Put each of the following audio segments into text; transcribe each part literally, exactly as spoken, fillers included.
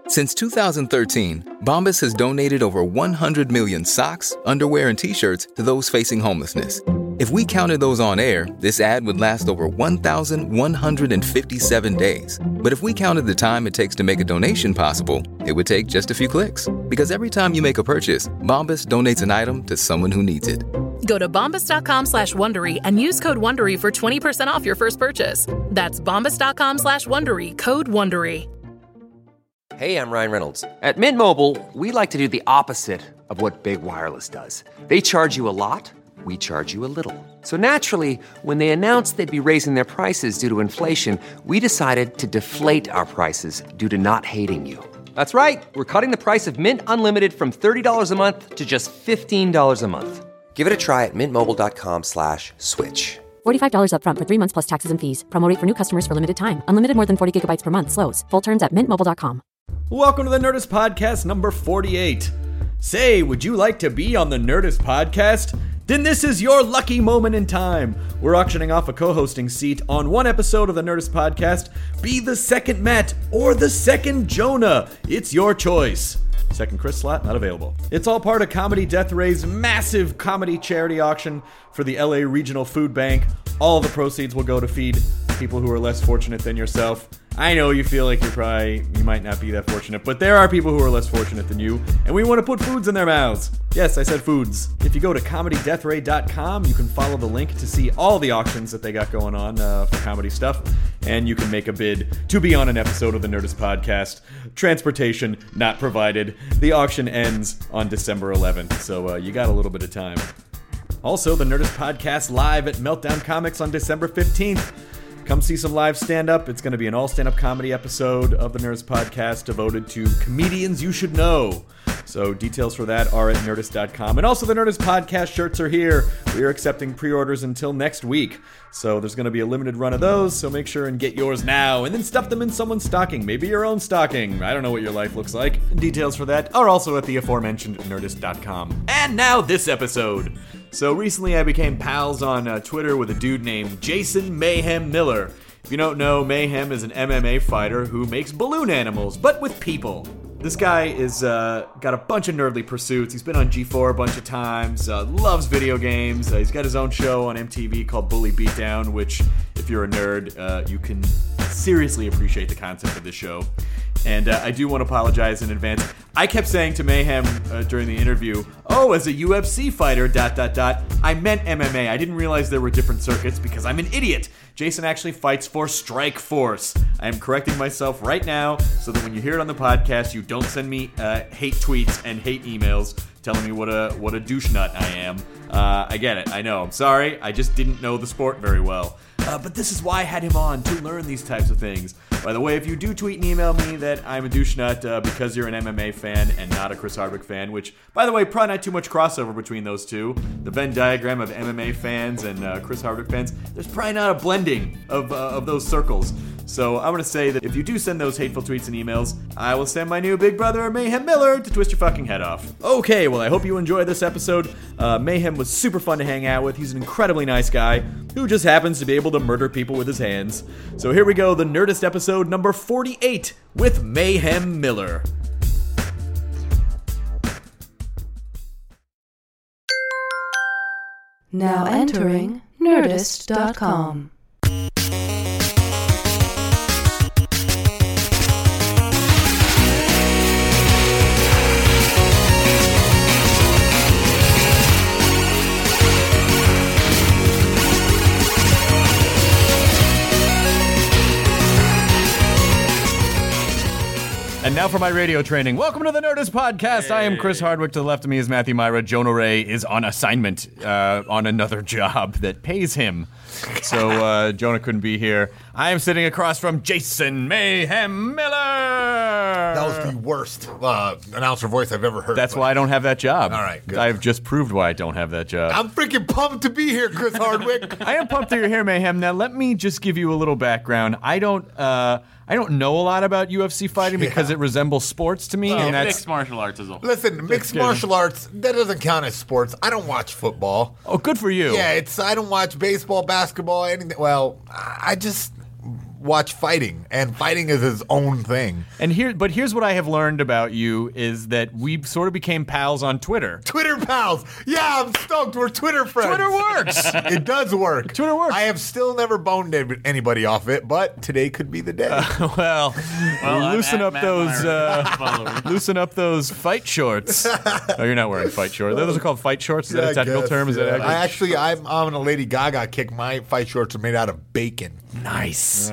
Since two thousand thirteen, Bombas has donated over one hundred million socks, underwear, and T-shirts to those facing homelessness. If we counted those on air, this ad would last over one thousand one hundred fifty-seven days. But if we counted the time it takes to make a donation possible, it would take just a few clicks. Because every time you make a purchase, Bombas donates an item to someone who needs it. Go to bombas.com slash Wondery and use code Wondery for twenty percent off your first purchase. That's bombas.com slash Wondery, code Wondery. Hey, I'm Ryan Reynolds. At Mint Mobile, we like to do the opposite of what Big Wireless does. They charge you a lot, we charge you a little. So naturally, when they announced they'd be raising their prices due to inflation, we decided to deflate our prices due to not hating you. That's right. We're cutting the price of Mint Unlimited from thirty dollars a month to just fifteen dollars a month. Give it a try at mintmobile.com slash switch. forty-five dollars up front for three months plus taxes and fees. Promo rate for new customers for limited time. Unlimited more than forty gigabytes per month. Slows full terms at mint mobile dot com. Welcome to the Nerdist Podcast number forty-eight. Say, would you like to be on the Nerdist Podcast? Then this is your lucky moment in time. We're auctioning off a co-hosting seat on one episode of the Nerdist Podcast. Be the second Matt or the second Jonah. It's your choice. Second Chris slot, not available. It's all part of Comedy Death Ray's massive comedy charity auction for the L A Regional Food Bank. All the proceeds will go to feed people who are less fortunate than yourself. I know you feel like you're probably, you might not be that fortunate, but there are people who are less fortunate than you, and we want to put foods in their mouths. Yes, I said foods. If you go to comedy death ray dot com, you can follow the link to see all the auctions that they got going on uh, for comedy stuff, and you can make a bid to be on an episode of the Nerdist Podcast. Transportation not provided. The auction ends on December eleventh, so uh, you got a little bit of time. Also, the Nerdist Podcast live at Meltdown Comics on December fifteenth. Come see some live stand-up. It's going to be an all-stand-up comedy episode of the Nerdist Podcast devoted to comedians you should know. So details for that are at nerdist dot com. And also the Nerdist Podcast shirts are here. We are accepting pre-orders until next week. So there's going to be a limited run of those, so make sure and get yours now. And then stuff them in someone's stocking. Maybe your own stocking. I don't know what your life looks like. Details for that are also at the aforementioned nerdist dot com. And now this episode. So recently I became pals on uh, Twitter with a dude named Jason Mayhem Miller. If you don't know, Mayhem is an M M A fighter who makes balloon animals, but with people. This guy is uh, got a bunch of nerdly pursuits. He's been on G four a bunch of times, uh, loves video games. Uh, he's got his own show on M T V called Bully Beatdown, which, if you're a nerd, uh, you can seriously appreciate the concept of this show. And uh, I do want to apologize in advance. I kept saying to Mayhem uh, during the interview, oh, as a U F C fighter, dot, dot, dot, I meant M M A. I didn't realize there were different circuits because I'm an idiot. Jason actually fights for Strike Force. I am correcting myself right now so that when you hear it on the podcast, you don't send me uh, hate tweets and hate emails telling me what a what a douche nut I am. Uh, I get it. I know. I'm sorry. I just didn't know the sport very well. Uh, but this is why I had him on, to learn these types of things. By the way, if you do tweet and email me that I'm a douche nut uh, because you're an M M A fan and not a Chris Hardwick fan, which, by the way, probably not too much crossover between those two. The Venn diagram of M M A fans and uh, Chris Hardwick fans, there's probably not a blending of, uh, of those circles. So I'm going to say that if you do send those hateful tweets and emails, I will send my new big brother, Mayhem Miller, to twist your fucking head off. Okay, well, I hope you enjoyed this episode. Uh, Mayhem was super fun to hang out with. He's an incredibly nice guy who just happens to be able to murder people with his hands. So here we go, the Nerdist episode number forty-eight with Mayhem Miller. Now entering nerdist dot com. And now for my radio training. Welcome to the Nerdist Podcast. Hey. I am Chris Hardwick. To the left of me is Matthew Myra. Jonah Ray is on assignment uh, on another job that pays him. So uh, Jonah couldn't be here. I am sitting across from Jason Mayhem Miller. That was the worst uh, announcer voice I've ever heard. That's but. why I don't have that job. All right, good. I've just proved why I don't have that job. I'm freaking pumped to be here, Chris Hardwick. I am pumped that you're here, Mayhem. Now, let me just give you a little background. I don't... Uh, I don't know a lot about U F C fighting yeah. because it resembles sports to me. Well, and that's, mixed martial arts is all. Listen, mixed martial arts, that doesn't count as sports. I don't watch football. Oh, good for you. Yeah, it's I don't watch baseball, basketball, anything. Well, I just watch fighting, and fighting is his own thing. And here, but here's what I have learned about you is that we sort of became pals on Twitter. Twitter pals. Yeah, I'm stoked. We're Twitter friends. Twitter works. It does work. Twitter works. I have still never boned anybody off it, but today could be the day. Uh, well, Well, loosen I'm up at those Matt Myra. uh, loosen up those fight shorts. Oh, you're not wearing fight shorts. Those are called fight shorts. Is that Yeah, a technical I guess, term? Is yeah. that I actually, I'm, I'm on a Lady Gaga kick. My fight shorts are made out of bacon. nice?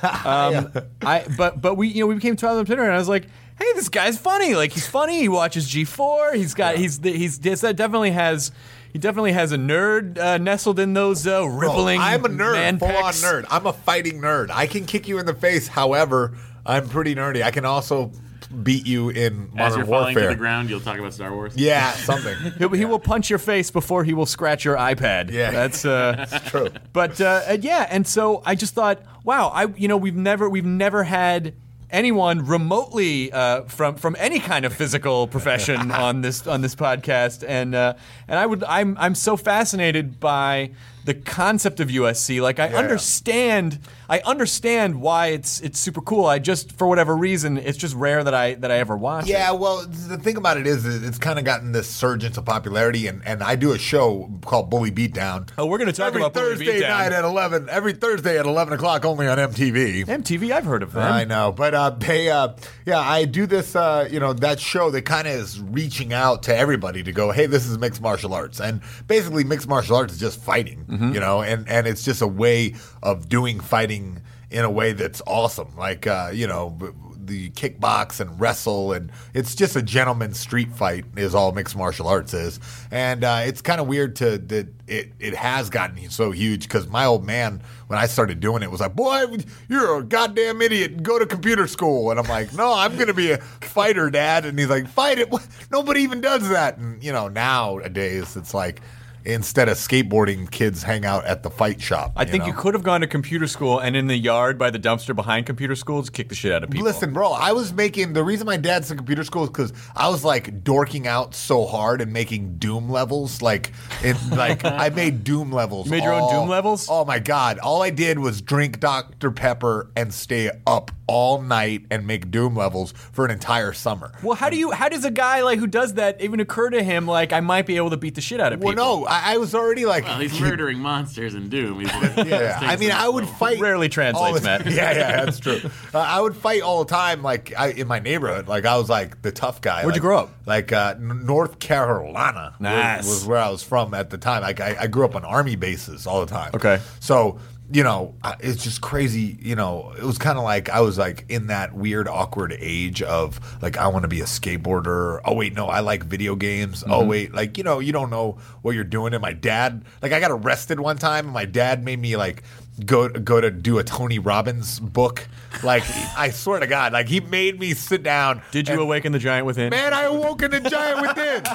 um, I but but we you know we became pals on Twitter, and I was like, hey, this guy's funny. Like he's funny. He watches G four. He's got he's he's, he's that definitely has. He definitely has a nerd uh, nestled in those uh, rippling. Oh, I'm a nerd, man full on pecs. nerd. I'm a fighting nerd. I can kick you in the face. However, I'm pretty nerdy. I can also beat you in As Modern you're falling to Warfare. the ground, you'll talk about Star Wars. Yeah, something. He'll, he will punch your face before he will scratch your iPad. Yeah. that's uh, That's true. But uh, and yeah, and so I just thought, wow, I you know we've never we've never had anyone remotely uh, from from any kind of physical profession on this on this podcast, and uh, and I would I'm I'm so fascinated by the concept of U S C. Like I Yeah. understand I understand why it's it's super cool. I just for whatever reason it's just rare that I that I ever watch Yeah, it. well, the thing about it is, is it's kind of gotten this surge into popularity, and, and I do a show called Bully Beatdown. Oh, we're gonna talk every about Bully Thursday Beatdown. night at eleven. Every Thursday at eleven o'clock, only on M T V. M T V, I've heard of them. I know, but uh, they, uh, yeah, I do this, uh, you know, that show that kind of is reaching out to everybody to go, hey, this is mixed martial arts, and basically mixed martial arts is just fighting, Mm-hmm. you know, and and it's just a way of doing fighting in a way that's awesome, like uh, you know. B- the kickbox and wrestle, and it's just a gentleman's street fight is all mixed martial arts is. And uh, it's kind of weird to that it, it has gotten so huge, because my old man, when I started doing it, was like, boy, you're a goddamn idiot, go to computer school. And I'm like, no, I'm going to be a fighter, Dad. And he's like, fight it. Nobody even does that. And, you know, nowadays it's like, instead of skateboarding, kids hang out at the fight shop. I think know? you could have gone to computer school and in the yard by the dumpster behind computer school just kick the shit out of people. Listen, bro, I was making, the reason my dad said computer school is because I was like dorking out so hard and making Doom levels. Like, in, like I made Doom levels. You made your own all- Doom levels? Oh my God. All I did was drink Doctor Pepper and stay up all night and make Doom levels for an entire summer. Well, how do you? How does a guy like who does that even occur to him? Like, I might be able to beat the shit out of Well, people. no, I, I was already like. Well, he's murdering monsters in Doom. He's Yeah, I mean, I would fight. Rarely translates, all the- Matt. Yeah, yeah, that's true. Uh, I would fight all the time, like I, in my neighborhood. Like I was like the tough guy. Where'd you like- grow up? Like uh, N- North Carolina. Nice. was, was where I was from at the time. Like I, I grew up on army bases all the time. Okay. So you know, I- it's just crazy. You know, it was kind of like I was like in that weird, awkward age of like I want to be a skateboarder. Oh wait, no, I like video games. Mm-hmm. Oh wait, like you know, you don't know what you're doing. And my dad, like, I got arrested one time, and my dad made me like go go to do a Tony Robbins book. Like I swear to God, like he made me sit down. Did you and- awaken the giant within? Man, I awoken the giant within.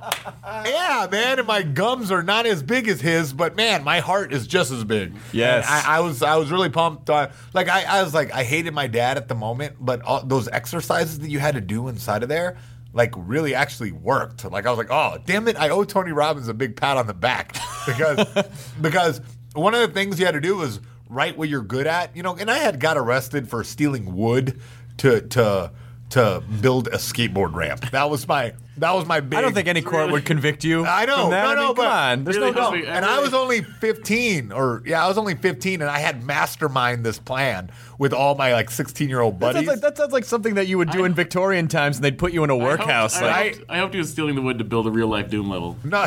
Yeah, man, and my gums are not as big as his, but man, my heart is just as big. Yes. And I, I was, I was really pumped. Uh, like I, I was like, I hated my dad at the moment, but all, those exercises that you had to do inside of there, like, really actually worked. Like I was like, oh, damn it, I owe Tony Robbins a big pat on the back because because one of the things you had to do was write what you're good at, you know. And I had got arrested for stealing wood to to. to build a skateboard ramp. That was my that was my big. I don't think any court would convict you. I know, from that. no, I mean, no, come but on. There's really no. helps no. me. And I was only fifteen, or yeah, I was only fifteen, and I had mastermind this plan with all my like sixteen year old That buddies. sounds, like, that sounds like something that you would do I- in Victorian times, and they'd put you in a workhouse. I hoped, Like, I, hoped, I hoped he was stealing the wood to build a real life Doom level. No,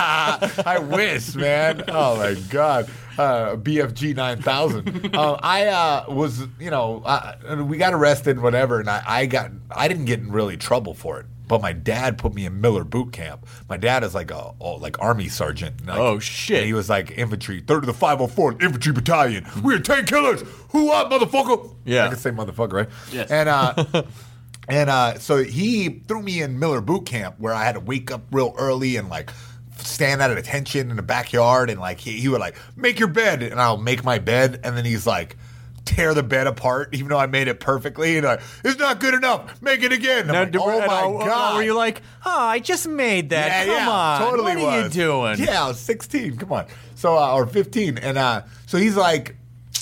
I wish, man. Oh my God, uh, B F G nine thousand. uh, I uh, was, you know, uh, we got arrested, and whatever, and I, I got, I didn't get in really trouble for it. But my dad put me in Miller boot camp. My dad is like a, a like army sergeant. Like, Oh, shit. and he was like infantry, third of the five oh fourth Infantry Battalion. We're tank killers. Who up, motherfucker? Yeah. I can say motherfucker, right? Yes. And uh, and uh, so he threw me in Miller boot camp, where I had to wake up real early and like stand at attention in the backyard, and like he, he would like make your bed, and I'll make my bed, and then he's like tear the bed apart, even though I made it perfectly, and like, it's not good enough. Make it again. I'm now, like, do- oh and my all- God. Were you like, oh, I just made that. Yeah, Come yeah, on. totally What are was. you doing? Yeah, I was sixteen. Come on. So, uh, or fifteen. And uh, so he's like,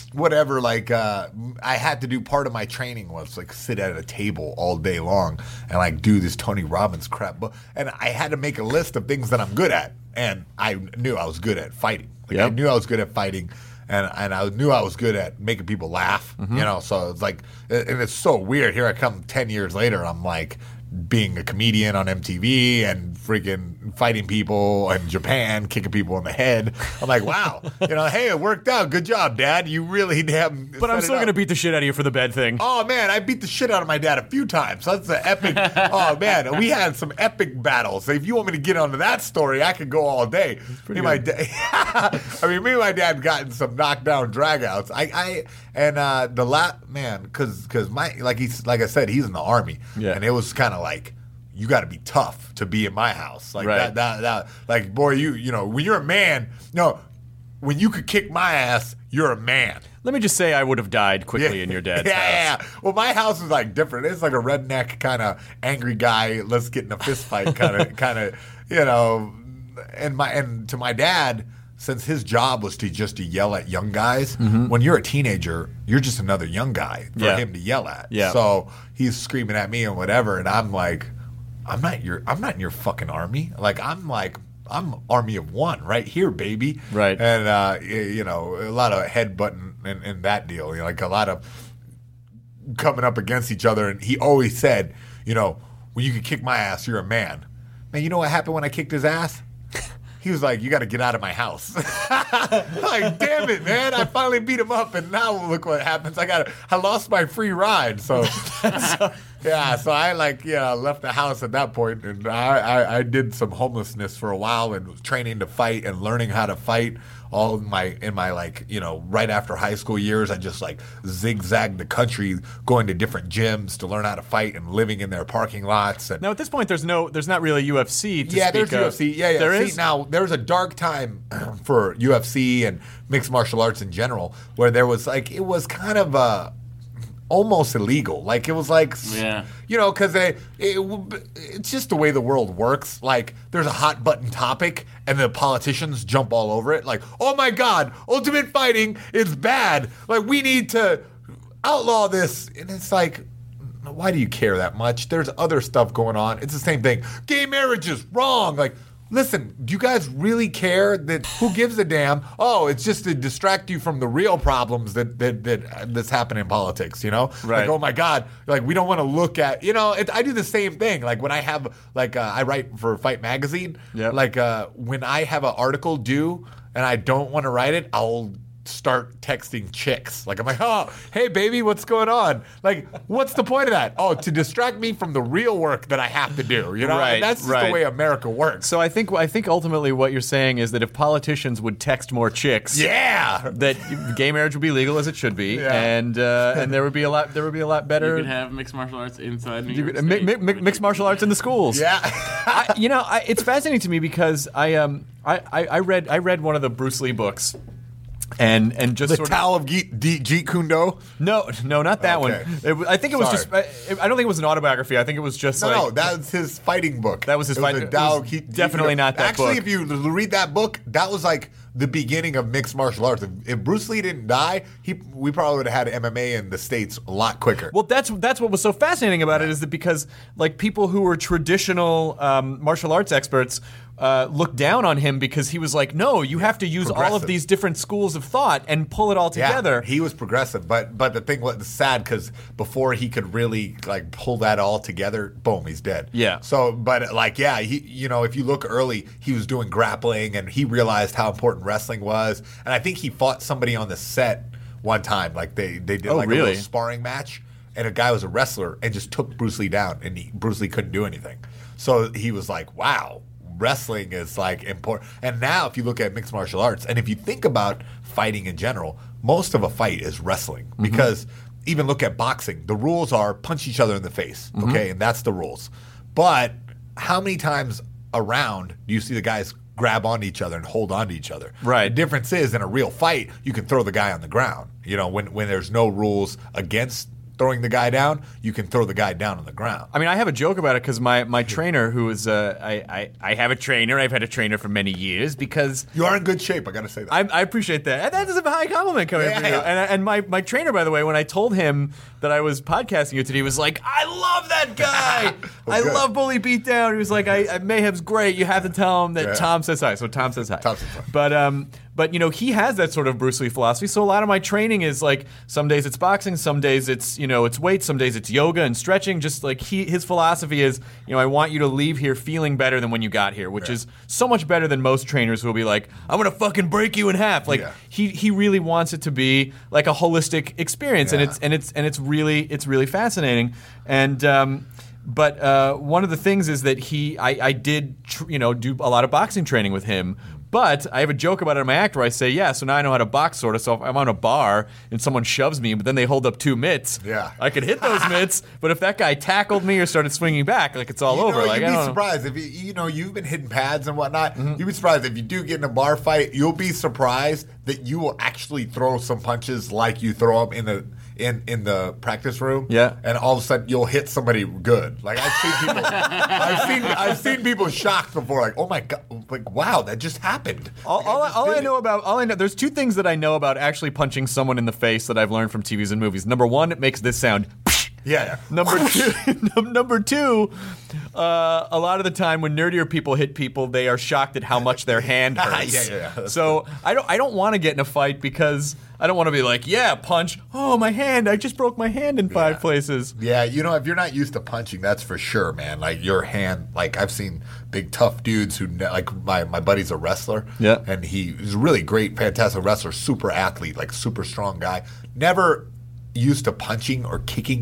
whatever, like uh, I had to do part of my training was like sit at a table all day long and like do this Tony Robbins crap. But and I had to make a list of things that I'm good at, and I knew I was good at fighting. Like, yep. I knew I was good at fighting, and and I knew I was good at making people laugh. Mm-hmm. You know, so it's like, and it's so weird. Here I come ten years later. I'm like being a comedian on M T V and freaking fighting people in Japan, kicking people in the head. I'm like, wow, you know, hey, it worked out. Good job, Dad. You really damn. But I'm still going to beat the shit out of you for the bed thing. Oh, man, I beat the shit out of my dad a few times. That's an epic. Oh, man, we had some epic battles. If you want me to get onto that story, I could go all day. Me and my da- I mean, me and my dad got in some knockdown dragouts. I, I and uh, the last man, because because my like he's like I said, he's in the Army, yeah. and it was kind of like, you got to be tough to be in my house. Like right. that, that, that, like, boy, you, you know, when you're a man, no, when you could kick my ass, you're a man. Let me just say I would have died quickly yeah. in your dad's yeah, house. Yeah, well, my house is like different. It's like a redneck kind of angry guy. Let's get in a fist fight kind of, kind of, you know. And my and to my dad, since his job was to just to yell at young guys, mm-hmm. when you're a teenager, you're just another young guy for yeah. him to yell at. Yeah. So he's screaming at me and whatever, and I'm like, I'm not your, I'm not in your fucking army. Like I'm like, I'm army of one right here, baby. Right. And uh, you know, a lot of headbutting in, in that deal. You know, like a lot of coming up against each other. And he always said, you know, when you can kick my ass, you're a man. Man, you know what happened when I kicked his ass? He was like, you got to get out of my house. Like, damn it, man. I finally beat him up, and now look what happens. I got, I lost my free ride. So, so yeah, so I, like, yeah, left the house at that point, and I, I, I did some homelessness for a while and was training to fight and learning how to fight. All in my, in my like, you know, right after high school years, I just, like, zigzagged the country going to different gyms to learn how to fight and living in their parking lots. And now, at this point, there's no, there's not really U F C to yeah, speak there's of. U F C. Yeah, yeah. There See, is? Now, there was a dark time for U F C and mixed martial arts in general where there was, like, it was kind of uh, almost illegal. Like, it was like, yeah. you know, because it, it, it's just the way the world works. Like, there's a hot button topic and the politicians jump all over it. Like, oh my God, ultimate fighting is bad. Like, we need to outlaw this. And it's like, why do you care that much? There's other stuff going on. It's the same thing. Gay marriage is wrong. Like, listen, do you guys really care? That who gives a damn? Oh, it's just to distract you from the real problems that that, that that's happening in politics, you know? Right. Like, oh my God, like we don't want to look at, you know, it, I do the same thing. Like when I have, like uh, I write for Fight Magazine. Yep. Like uh, when I have an article due and I don't want to write it, I'll start texting chicks. Like, I'm like, oh, hey, baby, what's going on? Like, what's the point of that? Oh, to distract me from the real work that I have to do. You know, right, and that's just right. the way America works. So I think I think ultimately what you're saying is that if politicians would text more chicks, yeah, that gay marriage would be legal as it should be, yeah. and uh, and there would be a lot there would be a lot better. You could have mixed martial arts inside New You York could- State. mi- mi- mi- mixed martial arts in the schools. Yeah. I, you know, I, it's fascinating to me because I um I, I, I read I read one of the Bruce Lee books. And and just The sort Tao of Jeet Jeet Kune Do? No, no, not that Okay. one. It, I think it was Sorry. just. I, I don't think it was an autobiography. I think it was just No, like. no, that's his fighting book. That was his it fight- Was it the Tao was of Jeet- definitely Jeet Kune Do. not that Actually, book. if you read that book, that was like the beginning of mixed martial arts. If, if Bruce Lee didn't die, he we probably would have had M M A in the States a lot quicker. Well, that's that's what was so fascinating about it is that because like people who were traditional um, martial arts experts uh, looked down on him because he was like, no, you have to use all of Progressive. these different schools of thought and pull it all together. Yeah, he was progressive, but but the thing was sad because before he could really like pull that all together, boom, he's dead. Yeah. So, but like, yeah, he you know if you look early, he was doing grappling and he realized how important wrestling was, and I think he fought somebody on the set one time, like they they did Oh, like a really? little sparring match, and a guy was a wrestler and just took Bruce Lee down, and he, Bruce Lee couldn't do anything. So he was like, wow. Wrestling is like important. And now if you look at mixed martial arts, and if you think about fighting in general, most of a fight is wrestling. Mm-hmm. Because even look at boxing, the rules are punch each other in the face, mm-hmm. okay? And that's the rules. But how many times around do you see the guys grab onto each other and hold onto each other? Right. The difference is in a real fight, you can throw the guy on the ground. You know, when, when there's no rules against throwing the guy down, you can throw the guy down on the ground. I mean, I have a joke about it because my, my trainer, who is uh, I, I I have a trainer. I've had a trainer for many years because You are in good shape. I got to say that. I, I appreciate that. And that is a high compliment coming Yeah, from you. yeah. And, and my, my trainer, by the way, when I told him that I was podcasting you today, he was like, I love that guy. Well, I good. love Bully Beatdown. He was like, I, I Mayhem's great. You have to tell him that Yeah. Tom says hi. So Tom says hi. Tom says hi. But, um, but, you know, he has that sort of Bruce Lee philosophy. So a lot of my training is like some days it's boxing, some days it's, you know, it's weights, some days it's yoga and stretching. Just like he, his philosophy is, you know, I want you to leave here feeling better than when you got here, which Yeah. is so much better than most trainers who will be like, I'm going to fucking break you in half. Like Yeah. he, he really wants it to be like a holistic experience. And Yeah. it's, and it's, and it's really, it's really fascinating. And, um, But uh, one of the things is that he, I, I did, tr- you know, do a lot of boxing training with him. But I have a joke about it in my act where I say, yeah, so now I know how to box, sort of. So if I'm on a bar and someone shoves me, but then they hold up two mitts, Yeah. I could hit those mitts. But if that guy tackled me or started swinging back, like it's all You over. know, Like you'd I be don't know. surprised if you, you know you've been hitting pads and whatnot. You'd be surprised if you do get in a bar fight. You'll be surprised that you will actually throw some punches like you throw them in the in in the practice room. Yeah. and all of a sudden you'll hit somebody good. Like I've seen people, I've seen I've seen people shocked before. Like, oh my god, like wow, that just happened. All, Like, all, I, just all did I it. know about, all I know, there's two things that I know about actually punching someone in the face that I've learned from T Vs and movies. Number one, it makes this sound. Yeah. yeah. Number two, num- number two, uh, a lot of the time when nerdier people hit people, they are shocked at how much their hand hurts. Yeah, yeah, yeah. So I don't, I don't want to get in a fight because I don't want to be like, yeah, punch. Oh, my hand! I just broke my hand in five Yeah. places. Yeah, you know, if you're not used to punching, that's for sure, man. Like your hand, like I've seen big tough dudes who, ne- like my my buddy's a wrestler, Yeah. and he is a really great, fantastic wrestler, super athlete, like super strong guy. Never used to punching or kicking.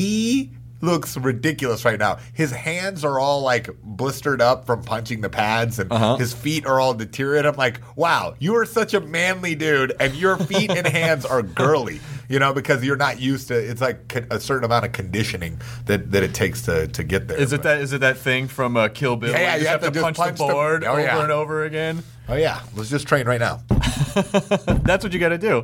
He looks ridiculous right now. His hands are all like blistered up from punching the pads, and Uh-huh. his feet are all deteriorated. I'm like, wow, you are such a manly dude, and your feet and hands are girly. You know, because you're not used to. It's like con- a certain amount of conditioning that, that it takes to, to get there. Is it But- that? Is it that thing from uh, Kill Bill? Yeah, yeah, where you, you just have to, punch, punch the the- board oh, over yeah. and over again. Oh yeah, let's just train right now. That's what you got to do.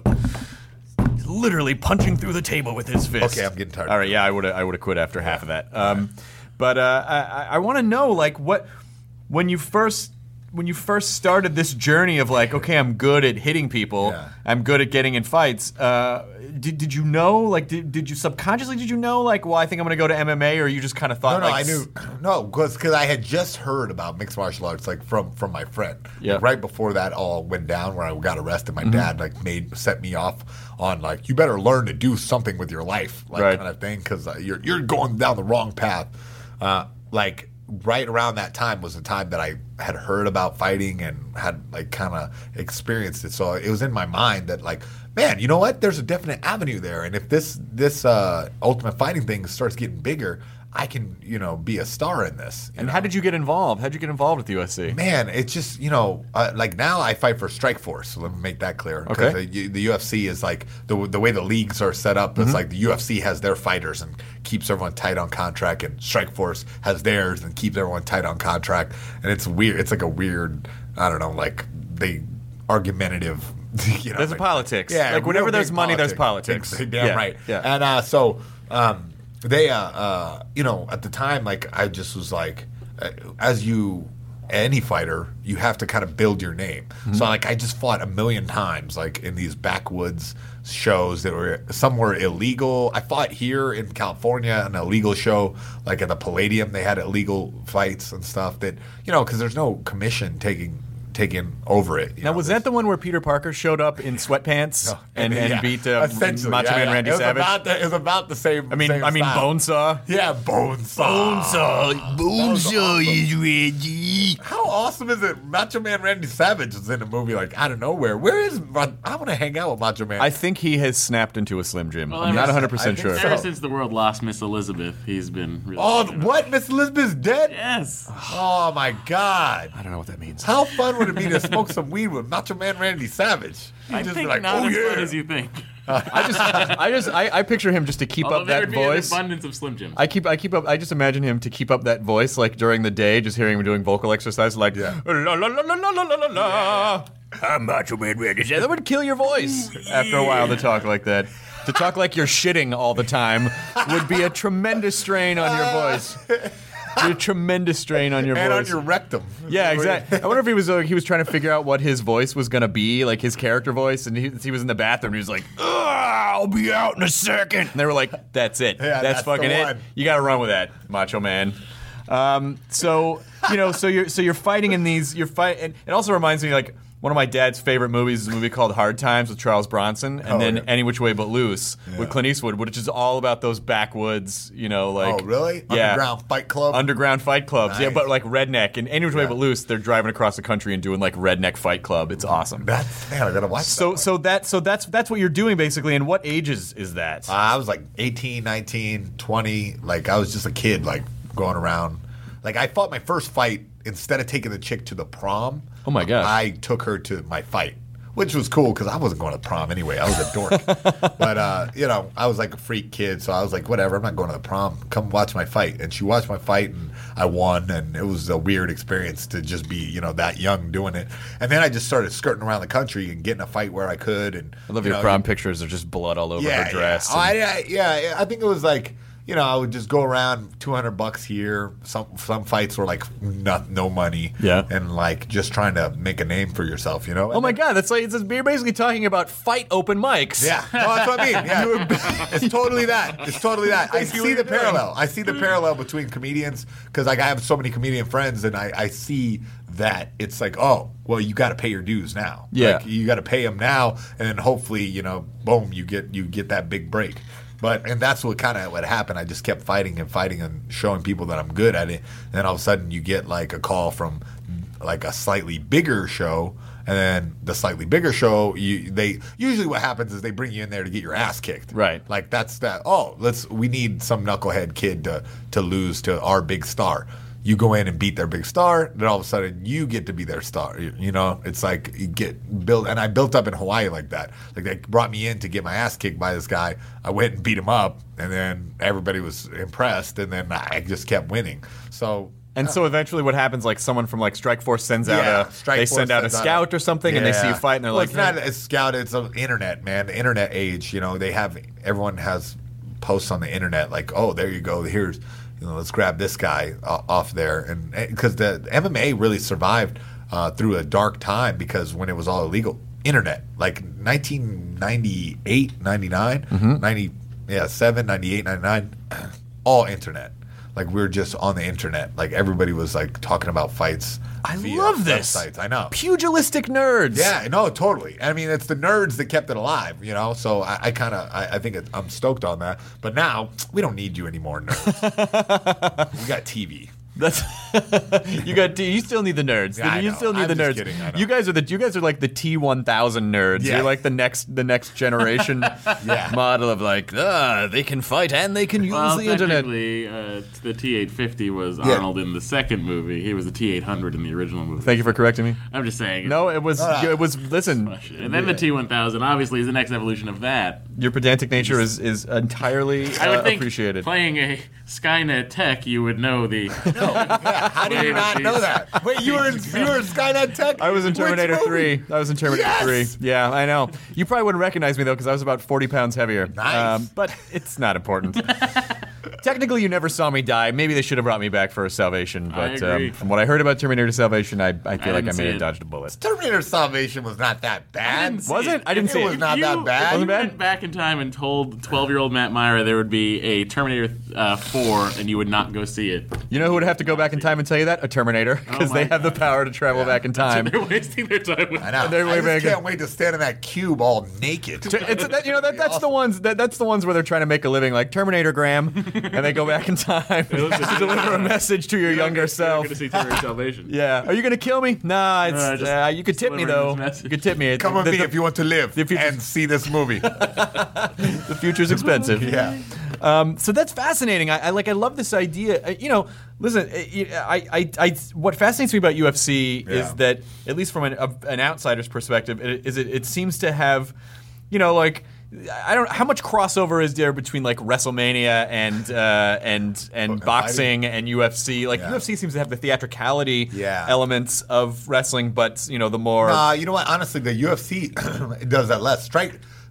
He's literally punching through the table with his fist. Okay, I'm getting tired. All right, yeah, I would I would have quit after half of that. Um, but uh, I, I- I want to know, like, what when you first when you first started this journey of like, okay, I'm good at hitting people, Yeah. I'm good at getting in fights. Uh, did did you know, like, did did you subconsciously did you know, like, well, I think I'm going to go to M M A, or you just kind of thought, No, no, like, I knew. No, because I had just heard about mixed martial arts, like from from my friend. Yeah. Like, right before that all went down, where I got arrested, my Mm-hmm. dad like made set me off on like, you better learn to do something with your life, like Right. kind of thing, because uh, you're you're going down the wrong path. Uh, like right around that time was the time that I had heard about fighting and had like kind of experienced it. So it was in my mind that like, man, you know what? There's a definite avenue there, and if this this uh, Ultimate Fighting thing starts getting bigger, I can, you know, be a star in this. you And know? how did you get involved? How did you get involved with U S C? Man, it's just, you know, uh, like now I fight for Strike Force. So let me make that clear. Okay. Because the, the U F C is like the the way the leagues are set up. It's like the U F C has their fighters and keeps everyone tight on contract, and Strike Force has theirs and keeps everyone tight on contract. And it's weird. It's like a weird, I don't know, like they argumentative. You know, There's like, politics. Yeah, Like, whenever real there's big money, there's politics. Ex- Damn Yeah, right. yeah. And uh, so um, they, uh, uh, you know, at the time, like I just was like, uh, as you, any fighter, you have to kind of build your name. Mm-hmm. So like I just fought a million times, like in these backwoods shows that were some were illegal. I fought here in California, an illegal show, like at the Palladium. They had illegal fights and stuff that, you know, because there's no commission taking. taking over it. you Now, know, was there's- that the one where Peter Parker showed up in sweatpants No. and, and Yeah. beat uh, Essentially, Macho yeah, Man yeah. Randy it was Savage? About the, it was about the same. I mean, same I mean, style. Bonesaw. Yeah, Bonesaw. Bonesaw, Bonesaw is ready. How awesome is it? Macho Man Randy Savage is in a movie like out of nowhere. Where is? I want to hang out with Macho Man. I think he has snapped into a Slim Jim. Well, I'm ever not since- one hundred percent I sure. think so. Ever since the world lost Miss Elizabeth, he's been really. oh, popular. what? Miss Elizabeth's dead? Yes. Oh my God! I don't know what that means. How fun would it be to smoke some weed with Macho Man Randy Savage? You'd I just think be like, not oh as yeah. fun as you think. I just, I just, I, I picture him just to keep Although up there that would be voice. an abundance of Slim Jims. I keep, I keep up. I just imagine him to keep up that voice, like during the day, just hearing him doing vocal exercise, like Yeah. la la la la la la la la la. I'm Macho Man Randy Savage. That would kill your voice after a while to talk like that. to talk like you're shitting all the time would be a tremendous strain on your voice. A tremendous strain on your and voice. on your rectum. Yeah, exactly. I wonder if he was uh, he was trying to figure out what his voice was gonna be, like his character voice, and he, he was in the bathroom. And he was like, "Ugh, "I'll be out in a second." And they were like, "That's it. Yeah, that's, that's fucking the it. one." You got to run with that, Macho Man." Um, so you know, so you're so you're fighting in these. You're fight. And it also reminds me like. One of my dad's favorite movies is a movie called Hard Times with Charles Bronson, and oh, then yeah. Any Which Way But Loose yeah. with Clint Eastwood, which is all about those backwoods, you know, like oh, really? Yeah, Underground Fight Club? Underground Fight Clubs, nice. yeah, but like redneck. And Any Which Way Yeah. But Loose, they're driving across the country and doing like redneck Fight Club. It's awesome. That's, man, I gotta watch So that. so that so that's that's what you're doing basically. And what ages is that? Uh, I was like eighteen, nineteen, twenty. Like, I was just a kid, like, going around. Like, I fought my first fight, instead of taking the chick to the prom. Oh, my God. I took her to my fight, which was cool because I wasn't going to prom anyway. I was a dork. But, uh, you know, I was like a freak kid, so I was like, whatever, I'm not going to the prom. Come watch my fight. And she watched my fight, and I won, and it was a weird experience to just be, you know, that young doing it. And then I just started skirting around the country and getting a fight where I could. And I love you your know, prom pictures. There's just blood all over yeah, her dress. Yeah. Oh, and- I, I, yeah, I think it was like, you know, I would just go around two hundred bucks here. Some some fights were like no, no money. Yeah. And like just trying to make a name for yourself, you know? Oh my God! That's like it's, you're basically talking about fight open mics. Yeah, no, that's what I mean. Yeah, it's totally that. It's totally that. I see the parallel. I see the parallel between comedians because like I have so many comedian friends, and I, I see that it's like, oh, well, you got to pay your dues now. Yeah, like, you got to pay them now, and then hopefully, you know, boom, you get you get that big break. But and that's what kind of what happened. I just kept fighting and fighting and showing people that I'm good at it. And then all of a sudden, you get like a call from like a slightly bigger show. And then the slightly bigger show, you they usually what happens is they bring you in there to get your ass kicked. Right. Like that's that. Oh, let's we need some knucklehead kid to to lose to our big star. You go in and beat their big star, then all of a sudden you get to be their star. You, you know, it's like you get built, and I built up in Hawaii like that. Like they brought me in to get my ass kicked by this guy. I went and beat him up, and then everybody was impressed, and then I just kept winning. So. And so eventually, what happens? Like someone from like Strike Force sends out Yeah, a Strike they Force send out a sends out scout a- or something, and they see you Yeah. fight, and they're well, like, it's not a scout; it's an internet, man. The internet age, you know, they have everyone has posts on the internet like, oh, there you go, here's, you know, let's grab this guy uh, off there, and because the M M A really survived uh, through a dark time because when it was all illegal, internet, like nineteen ninety-eight, ninety-nine, Mm-hmm. ninety, yeah, seven, ninety-eight, ninety-nine, all internet. Like we were just on the internet. Like everybody was like talking about fights. I via love this. websites. I know. pugilistic nerds. Yeah, no, totally. I mean, it's the nerds that kept it alive, you know. So I, I kind of, I, I think it, I'm stoked on that. But now we don't need you anymore, nerds. We got T V. That's you got. You still need the nerds. Yeah, I you know. still need I'm the just nerds. kidding, I know. You guys are the. You guys are like the T one thousand nerds. Yeah. You're like the next, the next generation Yeah. model of like, ah, they can fight and they can use Well, the internet. technically, uh, the T eight fifty was Yeah. Arnold in the second movie. He was the T eight hundred in the original movie. Thank you for correcting me. I'm just saying. No, it was. no. It was. Listen, And then the T one thousand obviously is the next evolution of that. your pedantic nature is is entirely I would uh, think appreciated. playing a Skynet tech, you would know the. Yeah, how do you not know that? Wait, you were in, you were in Skynet Tech? I was in Which Terminator movie? three. I was in Terminator Yes! three. Yeah, I know. You probably wouldn't recognize me though because I was about forty pounds heavier. Um, Nice. but it's not important. Technically, you never saw me die. Maybe they should have brought me back for a Salvation. I But agree. um, from what I heard about Terminator Salvation, I, I feel I like I didn't may see have it. dodged a bullet. Terminator Salvation was not that bad. didn't see Was it? I didn't If see you- it. was not if that you- bad. If you Wasn't bad? went back in time and told twelve-year-old Matt Myra there would be a Terminator uh, four, and you would not go see it. You know who would have to go back in time and tell you that? A Terminator, because Oh my they have the God. power to travel back in time. They're wasting their time with I know. They're way I just back in- can't wait to stand in that cube all naked. It's, that, you know that, that's the ones that, that's the ones where they're trying to make a living, like Terminator Graham, and they go back in time to deliver a message to your younger self. Going to see Terminator Salvation. Yeah. Are you gonna kill me? Nah. It's, No, just uh, you could tip me delivering though. this message. You could tip me. Come with the, me the, if you want to live if you- and see this movie. the future's expensive. Yeah. Um, so that's fascinating. I, I like. I love this idea. Uh, you know, listen. I, I, I, what fascinates me about U F C Yeah. is that, at least from an, a, an outsider's perspective, it, is it, it seems to have, you know, like. I don't. How much crossover is there between like WrestleMania and uh, and and Uh, boxing and U F C? Like Yeah. U F C seems to have the theatricality Yeah. elements of wrestling, but you know the more. Uh, you know what? Honestly, the U F C does that less. Strike.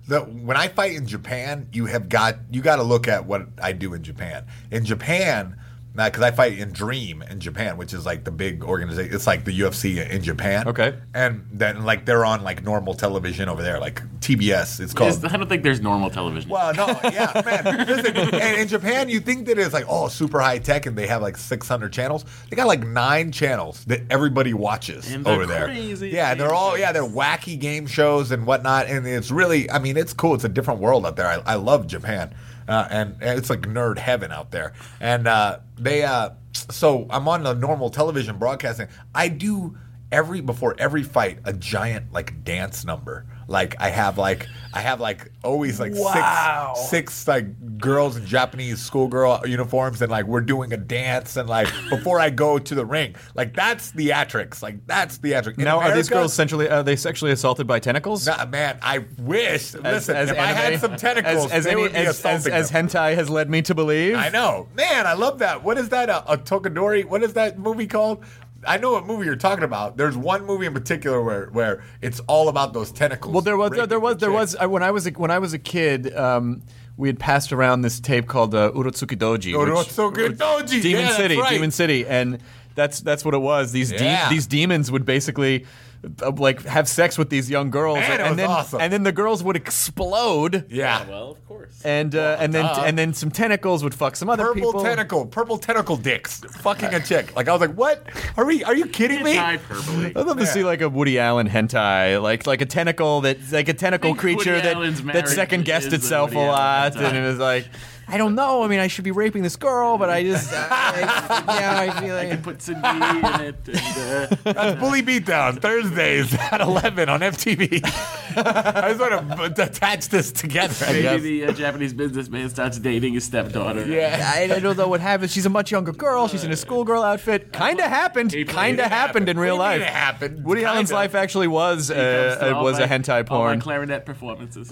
the when I fight in Japan, you have got you got to look at what I do in Japan. In Japan, because I fight in Dream in Japan, which is like the big organization. It's like the U F C in Japan. Okay. And then like they're on like normal television over there, like T B S. It's called. Is- I don't think there's normal television. Well, no, yeah, man. Listen, and in Japan, you think that it's like, oh, super high tech, and they have like six hundred channels. They got like nine channels that everybody watches And they're over there. crazy Yeah, they're all, yeah, they're wacky game shows and whatnot. And it's really, I mean, it's cool. It's a different world out there. I, I love Japan. Uh, and, and it's like nerd heaven out there. And uh, they, uh, so I'm on the normal television broadcasting. I do every, before every fight, a giant like dance number. Like I have like I have like always like Wow. six six like girls in Japanese schoolgirl uniforms, and like we're doing a dance, and like before I go to the ring, like that's theatrics, like that's theatrics. In Now, are these America- girls essentially are they sexually assaulted by tentacles? Nah, man, I wish. Listen, as if I had anime- some tentacles, as, as, they any, would be as, as, assaulting as them. hentai has led me to believe. I know, man. I love that. What is that? A, a Tokadori? What is that movie called? I know what movie you're talking about. There's one movie in particular where, where it's all about those tentacles. Well, there was there, raping there was the there chick. was uh, when I was a, when I was a kid, um, we had passed around this tape called uh, Urotsuki Doji. which- Urotsuki Doji. Demon Yeah, that's City, right. Demon City, and that's that's what it was. These de- Yeah. these demons would basically uh, like have sex with these young girls, Man, it and was then awesome. and then the girls would explode, Yeah. Well, of course. and uh, and then duh. and then some tentacles would fuck some other Purple people. tentacle, purple tentacle dicks, fucking a chick. Like I was like, what? Are we? Are you kidding me? Hyperbole. I'd love to see like a Woody Allen hentai, like like a tentacle that like a tentacle I think creature Woody that Allen's that marriage second guessed is the itself a Woody Allen lot, hentai. and it was like, I don't know. I mean, I should be raping this girl, but I just I, yeah, I feel I like could put Cindy in it. And, uh, That's Bully Beatdown Thursdays at eleven on M T V. I just want to attach this together. I maybe guess. the uh, Japanese businessman starts dating his stepdaughter. Yeah. I, I don't know what happened. She's a much younger girl. She's in a schoolgirl outfit. Kind of happened. He played Kind of it. happened in What do real you mean life. it happened? Woody Allen's Kinda. life actually was He comes to uh, all was my- a hentai all my porn. clarinet performances.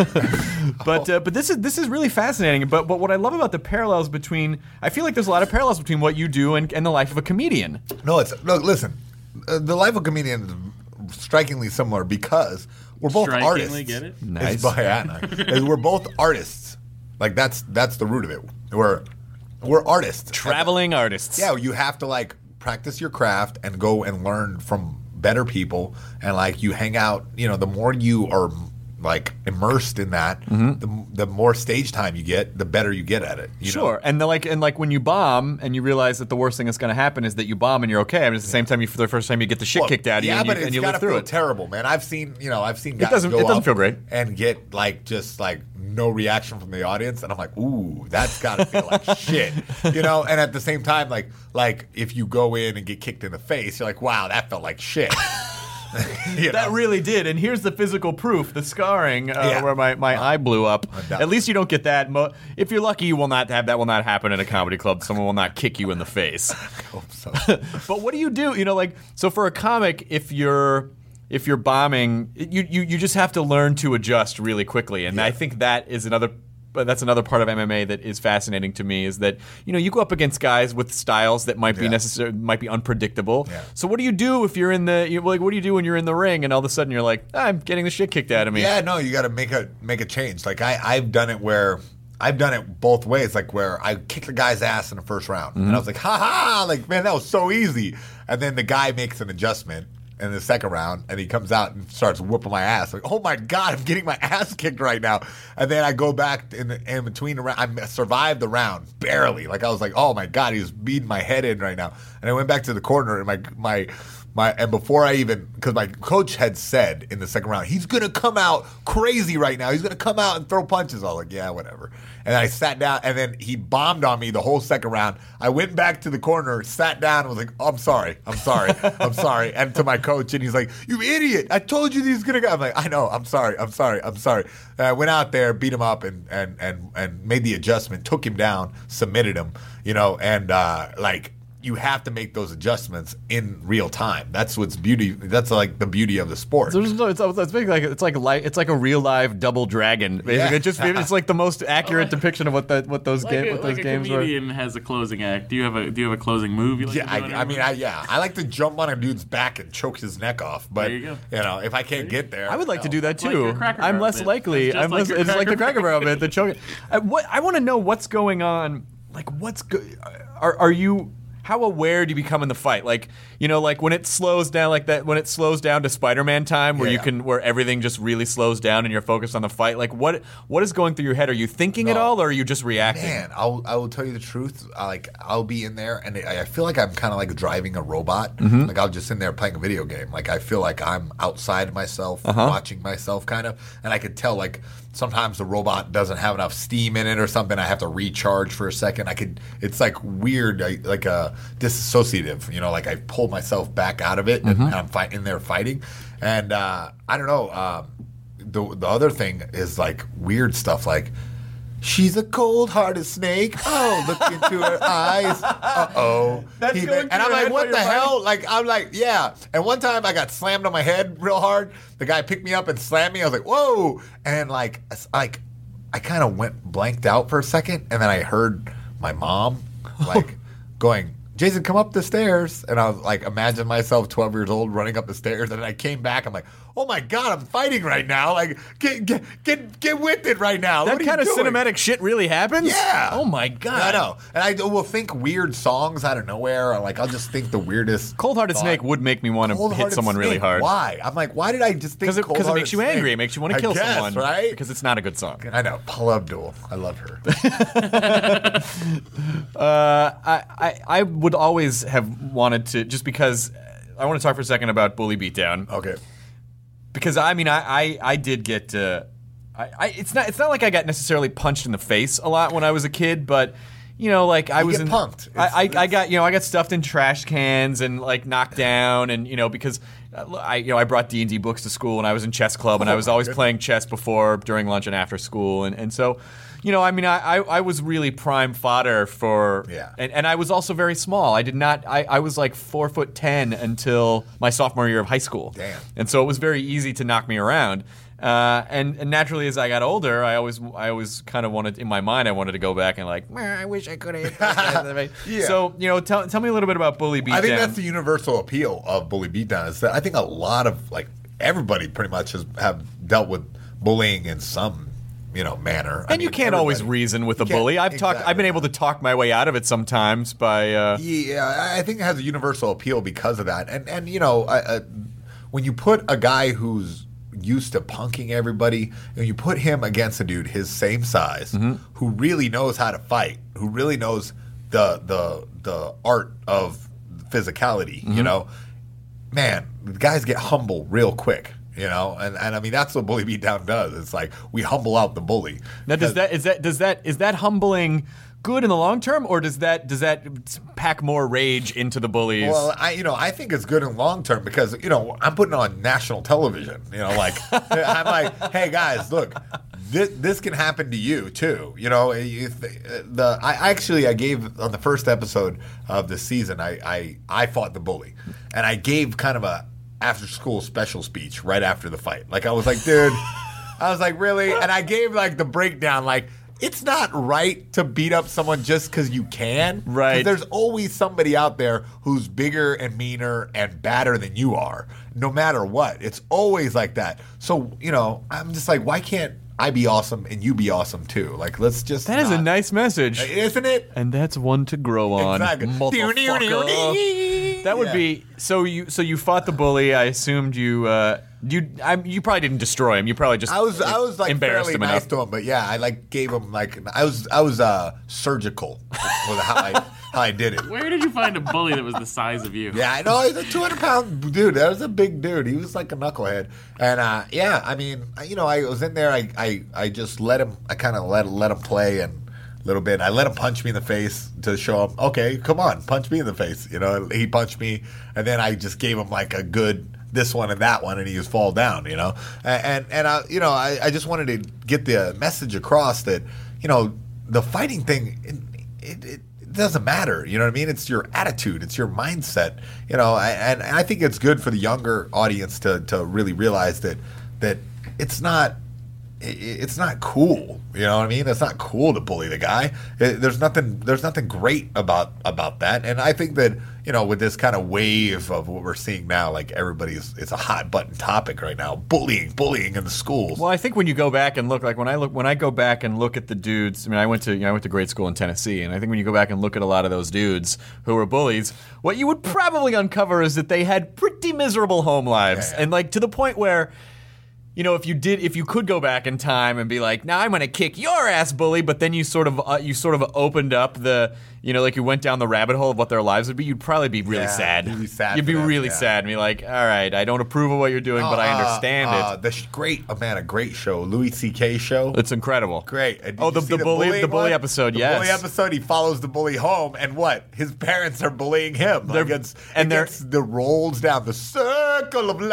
But uh, but this is this is really fascinating. But but what I love about the parallels between I feel like there's a lot of parallels between what you do and, and the life of a comedian. No, it's look. Listen, uh, the life of a comedian is strikingly similar because we're both Strikingly, artists. get it? Nice. It's by Anna. Is we're both artists. Like that's that's the root of it. We're we're artists. Traveling artists. Yeah, you have to like practice your craft and go and learn from better people, and like you hang out. You know, the more you are like immersed in that, Mm-hmm. the the more stage time you get, the better you get at it. You Sure, know? and the, like and like when you bomb and you realize that the worst thing that's going to happen is that you bomb and you're okay. I mean, it's the same time you for the first time you get the shit Well, kicked out of yeah, you and but you, and it's you gotta live through feel it. terrible, man. I've seen, you know, I've seen guys doesn't- go it doesn't up feel great. and get like just like no reaction from the audience, and I'm like, ooh, that's gotta feel like shit, you know. And at the same time, like like if you go in and get kicked in the face, you're like, wow, that felt like shit. You That know? really did, and here's the physical proof: the scarring uh, Yeah. where my, my eye blew up. Undoubtedly. At least you don't get that. Mo- if you're lucky, you will not have that. Will not happen at a comedy club. Someone will not kick you in the face. Hope so. But what do you do? You know, like so for a comic, if you're if you're bombing, you you, you just have to learn to adjust really quickly, and I think that is another. But that's another part of M M A that is fascinating to me is that you know you go up against guys with styles that might be Yeah. necessary, might be unpredictable. Yeah. So what do you do if you're in the you, like what do you do when you're in the ring and all of a sudden you're like I'm getting the shit kicked out of me? Yeah, no, you got to make a make a change. Like I, I've done it where I've done it both ways. Like where I kicked the guy's ass in the first round, and I was like, ha ha, like man, that was so easy. And then the guy makes an adjustment in the second round, and he comes out and starts whooping my ass. Like, oh my god, I'm getting my ass kicked right now. And then I go back in, the, in between the round. I survived the round barely. Like I was like, oh my god, he's beating my head in right now. And I went back to the corner, and my my. My, and before I even, because my coach had said in the second round, he's going to come out crazy right now. He's going to come out and throw punches. I was like, yeah, whatever. And I sat down, and then he bombed on me the whole second round. I went back to the corner, sat down, and was like, oh, I'm sorry. I'm sorry. I'm sorry. And to my coach, and he's like, you idiot. I told you he was going to go. I'm like, I know. I'm sorry. I'm sorry. I'm sorry. And I went out there, beat him up, and, and, and, and made the adjustment, took him down, submitted him, you know, and uh, like, you have to make those adjustments in real time. That's what's beauty. That's like the beauty of the sport. So no, it's, it's basically like it's like li- it's like a real live Double Dragon. Basically, Yeah. it just it's like the most accurate depiction of what that what those Like, game a, what those like games a were. comedian has a closing act. Do you have a Do you have a closing move? You like Yeah, to do on I, I mean, I, everybody? yeah, I like to jump on a dude's back and choke his neck off. But There you go. you know, if I can't get there, I would like to no. do that like too. your Cracker I'm Barrel less bit. likely. It's just I'm like less. your It's like the Cracker Cracker Barrel bit. The choking. I, what I want to know what's going on. Like what's go- are are you? How aware do you become in the fight? Like, you know, like when it slows down like that, when it slows down to Spider-Man time where Yeah, you yeah. can, where everything just really slows down and you're focused on the fight. Like what, what is going through your head? Are you thinking at No. all or are you just reacting? Man, I'll, I will tell you the truth. I, like I'll be in there, and I, I feel like I'm kind of like driving a robot. Mm-hmm. Like I'll just in there playing a video game. Like I feel like I'm outside myself, Uh-huh. watching myself, kind of. And I could tell like sometimes the robot doesn't have enough steam in it or something. I have to recharge for a second. I could. It's like weird, I, like a disassociative. You know, like I pull myself back out of it, Mm-hmm. and I'm fight, in there fighting. And uh, I don't know. Um, the the other thing is like weird stuff like. She's a cold-hearted snake. Oh, look into her eyes. Uh-oh. That's He- going and through I'm your like, head what while the you're hell? Like, I'm like, yeah. And one time I got slammed on my head real hard. The guy picked me up and slammed me. I was like, whoa. And like, it's like I kind of went blanked out for a second. And then I heard my mom like going, Jason, come up the stairs. And I was like, imagine myself twelve years old running up the stairs. And then I came back. I'm like, oh my God, I'm fighting right now. Like, get get get, get with it right now. That What are you kind of doing? cinematic shit really happens? Yeah. Oh my God. I know. And I will think weird songs out of nowhere. Or like, I'll just think the weirdest. Cold Hearted thought. Snake would make me want to hit Cold-Hearted someone really Snake. hard. Why? I'm like, why did I just think Because it, 'cause it Cold-Hearted makes you Snake? angry. It makes you want to I kill guess, someone. right? Because it's not a good song. I know. Paula Abdul. I love her. Uh, I, I, I would always have wanted to, just because I want to talk for a second about Bully Beatdown. Okay. Because I mean, I, I, I did get, uh, I, I, it's not, it's not like I got necessarily punched in the face a lot when I was a kid, but you know, like I You was get in, punked. I, I, It's- I got, you know, I got stuffed in trash cans and like knocked down, and you know, because I, you know, I brought D and D books to school, and I was in chess club, and Oh, I was my always goodness. playing chess before, during lunch, and after school, and and so. You know, I mean, I, I, I was really prime fodder for, Yeah. and, and I was also very small. I did not, I, I was like four foot ten until my sophomore year of high school. Damn. And so it was very easy to knock me around. Uh, and, and naturally, as I got older, I always I always kind of wanted, in my mind, I wanted to go back and like, "Meh, I wish I could have. Yeah. So, you know, tell, tell me a little bit about Bully Beatdown. I think that's the universal appeal of Bully Beatdown. Is that I think a lot of like everybody pretty much has have dealt with bullying in some you know manner. I And you mean, can't always everybody- reason with a You can't- bully. I've talked. I've been exactly. able to talk my way out of it sometimes by. Uh, Yeah, I think it has a universal appeal because of that. And and you know, I, I, when you put a guy who's used to punking everybody, and you put him against a dude his same size, Mm-hmm. who really knows how to fight, who really knows the the the art of physicality, Mm-hmm. you know, man, the guys get humble real quick. You know, and, and I mean that's what Bully Beatdown does. It's like we humble out the bully. Now, does that is that does that is that humbling good in the long term, or does that does that pack more rage into the bullies? Well, I you know I think it's good in long term because you know I'm putting on national television. You know, like I'm like, hey guys, look, this this can happen to you too. You know, you th- the I actually I gave on the first episode of the season I I I fought the bully, and I gave kind of a after school special speech right after the fight. Like I was like, dude, I was like, really, and I gave like the breakdown like. It's not right to beat up someone just because you can. 'Cause Right. There's always somebody out there who's bigger and meaner and badder than you are, no matter what. It's always like that. So, you know, I'm just like, why can't I be awesome and you be awesome too? Like, let's just. that is a not- nice message, Isn't it? and that's one to grow on. Exactly. Motherfucker. That would Yeah. be so. You so you fought the bully. I assumed you. Uh, you. I, you probably didn't destroy him. You probably just. I was, I was like embarrassed fairly him nice enough. to him, but yeah, I like gave him like I was, I was uh, surgical with how I how I did it. Where did you find a bully that was the size of you? Yeah, I know. He's a two hundred pound dude. That was a big dude. He was like a knucklehead. And uh, yeah, I mean, I- you know, I was in there. I, I, I just let him. I kind of let let him play and a little bit. I let him punch me in the face to show him, okay, come on, punch me in the face. You know, he punched me, and then I just gave him like a good this one and that one, and he just fall down. You know, and and, and I, you know, I, I just wanted to get the message across that you know the fighting thing. It, it, it, doesn't matter. You know what I mean? It's your attitude. It's your mindset. You know, and, and I think it's good for the younger audience to to really realize that that it's not it's not cool. You know what I mean? It's not cool to bully the guy. It, there's nothing there's nothing great about about that. And I think that, you know, with this kind of wave of what we're seeing now, like everybody's, it's a hot button topic right now. Bullying, bullying in the schools. Well, I think when you go back and look, like when I look, when I go back and look at the dudes. I mean, I went to, you know, I went to grade school in Tennessee, and I think when you go back and look at a lot of those dudes who were bullies, what you would probably uncover is that they had pretty miserable home lives, yeah, yeah. and like to the point where, you know, if you did, if you could go back in time and be like, now I'm going to kick your ass, bully, but then you sort of, uh, you sort of opened up the, you know, like you went down the rabbit hole of what their lives would be, you'd probably be really Yeah, sad. you'd be sad You'd for be them, really yeah. sad and be like, all right, I don't approve of what you're doing, but I Uh, understand uh, it. The sh- great, oh man, a great show, Louis C K show. It's incredible. Great. And did Oh, you the- see the bully- bullying the bully one? episode, the yes. bully episode, he follows the bully home, and what? His parents are bullying him. They're- Like it's, and it they're- gets the rolls down the circle of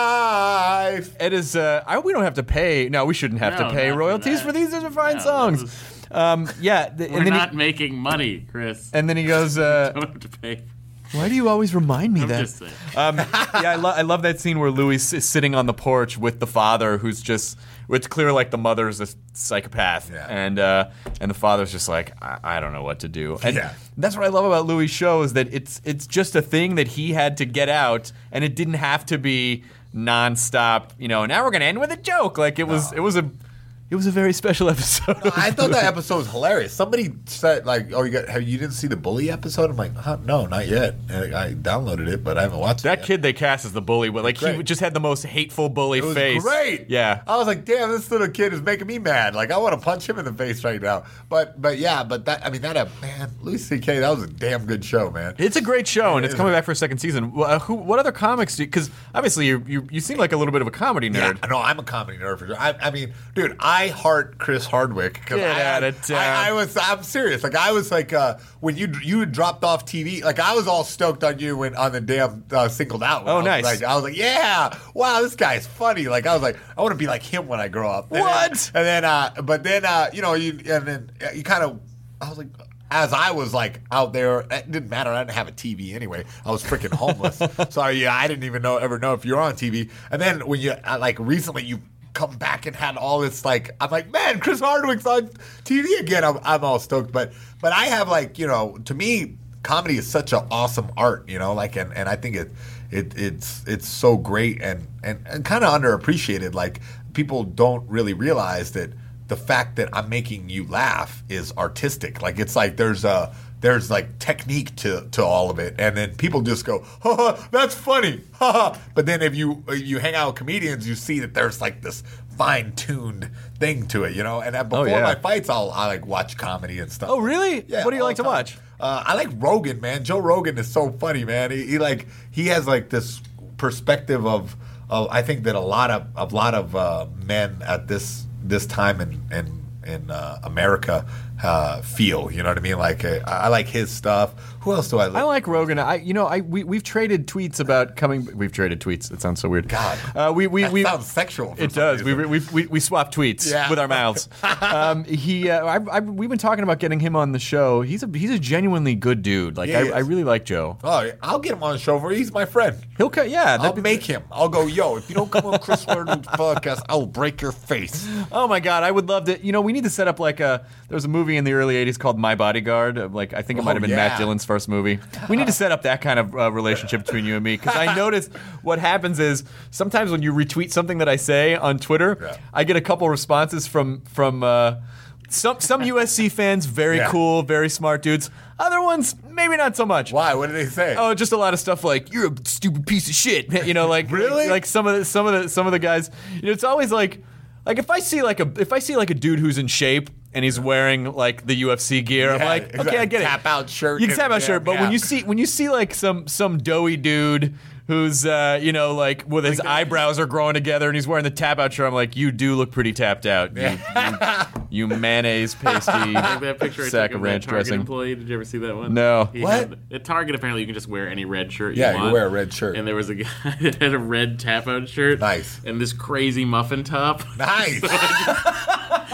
life. It is. Uh, I, we don't have to pay. No, we shouldn't have No, to pay not for royalties that. for these. These are fine No, songs. this is- Um, yeah, th- We're and then not he, making money, Chris. and then he goes, uh, don't have to pay. "Why do you always remind me I'm that?" just saying. Um, yeah, I, lo- I love that scene where Louis is sitting on the porch with the father, who's just. It's clear like the mother's a psychopath, Yeah. and uh, and the father's just like, I, I don't know what to do. And Yeah. that's what I love about Louis' show is that it's it's just a thing that he had to get out, and it didn't have to be nonstop. You know, now we're gonna end with a joke. Like it was, it was a. It was a very special episode. I thought that episode was hilarious. Somebody said, like, "Oh, you got? Have you didn't see the bully episode?" I'm like, huh, "No, not yet." And I downloaded it, but I haven't watched That it. yet. kid they cast as the bully, but like he Great. just had the most hateful bully It was face. great. Yeah. I was like, damn, this little kid is making me mad. Like, I want to punch him in the face right now. But, but yeah, but that, I mean, that, uh, man, Louis C K, that was a damn good show, man. It's a great show, and it's is. coming back for a second season. Well, Uh, who? What other comics do? Because obviously you, you you seem like a little bit of a comedy Yeah, nerd. no, I'm a comedy nerd for sure. I, I mean, dude, I heart Chris Hardwick. 'cause Get I, outta town. I, I was, I'm serious. Like, I was like, uh, when you you had dropped off T V, like, I was all stoked on you when on the damn uh, Singled Out. when Oh, I was nice. Like, I was like, yeah, wow, this guy's funny. Like, I was like, I want to be like him when I grow up. And What? Then, and then, uh, but then, uh, you know, you and then uh, you kind of, I was like. As I was like out there, it didn't matter. I didn't have a T V anyway. I was freaking homeless. So yeah, I didn't even know ever know if you were on T V. And then when you uh, like recently you come back and had all this like I'm like, man, Chris Hardwick's on T V again. I'm, I'm all stoked. But but I have like, you know, to me, comedy is such an awesome art, you know, like and, and I think it it it's it's so great and and, and kind of underappreciated. Like people don't really realize that the fact that I'm making you laugh is artistic. Like it's like there's a there's like technique to, to all of it, and then people just go, ha ha, that's funny, ha ha. But then if you if you hang out with comedians, you see that there's like this fine tuned thing to it, you know. And before Oh, yeah. my fights, I'll I like watch comedy and stuff. Oh, really? Yeah. What do you all like the to time. watch? Uh, I like Rogan, man. Joe Rogan is so funny, man. He, he like he has like this perspective of, of I think that a lot of a lot of uh, men at this this time in in in uh, America uh, feel. You know what I mean? Like uh, I like his stuff. Who else do I like? I like Rogan. I, you know, I we we've traded tweets about coming. We've traded tweets. It sounds so weird. God. uh, we we That we. sounds sexual. For It some does. We, reason. we we we swap tweets Yeah. with our mouths. um, he, uh, I, I, we've been talking about getting him on the show. He's a he's a genuinely good dude. Like Yeah, I, he is. I really like Joe. Oh, I'll get him on the show for you. He's my friend. He'll cut. Yeah, I'll that'd be- make him. I'll go, yo, if you don't come on Chris Hardwick's podcast, I'll break your face. Oh my God, I would love to. You know, we need to set up like a. There was a movie in the early eighties called My Bodyguard. uh, Like I think it might Oh, have been yeah. Matt Dillon's first movie. We need to set up that kind of uh, relationship between you and me because I noticed what happens is sometimes when you retweet something that I say on Twitter, Yeah. I get a couple responses from from. Uh, some some U S C fans, very Yeah. cool, very smart dudes. Other ones, maybe not so much. Why? What did they say? Oh, just a lot of stuff like you're a stupid piece of shit. You know, like Really? like some of the some of the some of the guys. You know, it's always like like if I see like a if I see like a dude who's in shape and he's wearing like the U F C gear, I'm Yeah, like, exactly. okay, I get it. Tap out shirt You can and- tap out yeah, shirt, but yeah. when you see when you see like some some doughy dude who's uh, you know like with his eyebrows are growing together and he's wearing the tap out shirt, I'm like, you do look pretty tapped out. You, you, you mayonnaise pasty Like that picture I sack took of of ranch that Target dressing. employee. Did you ever see that one? No. He What? had- at Target, apparently, you can just wear any red shirt you Yeah, you want. wear a red shirt. And there was a guy that had a red tap-out shirt. Nice. And this crazy muffin top. Nice.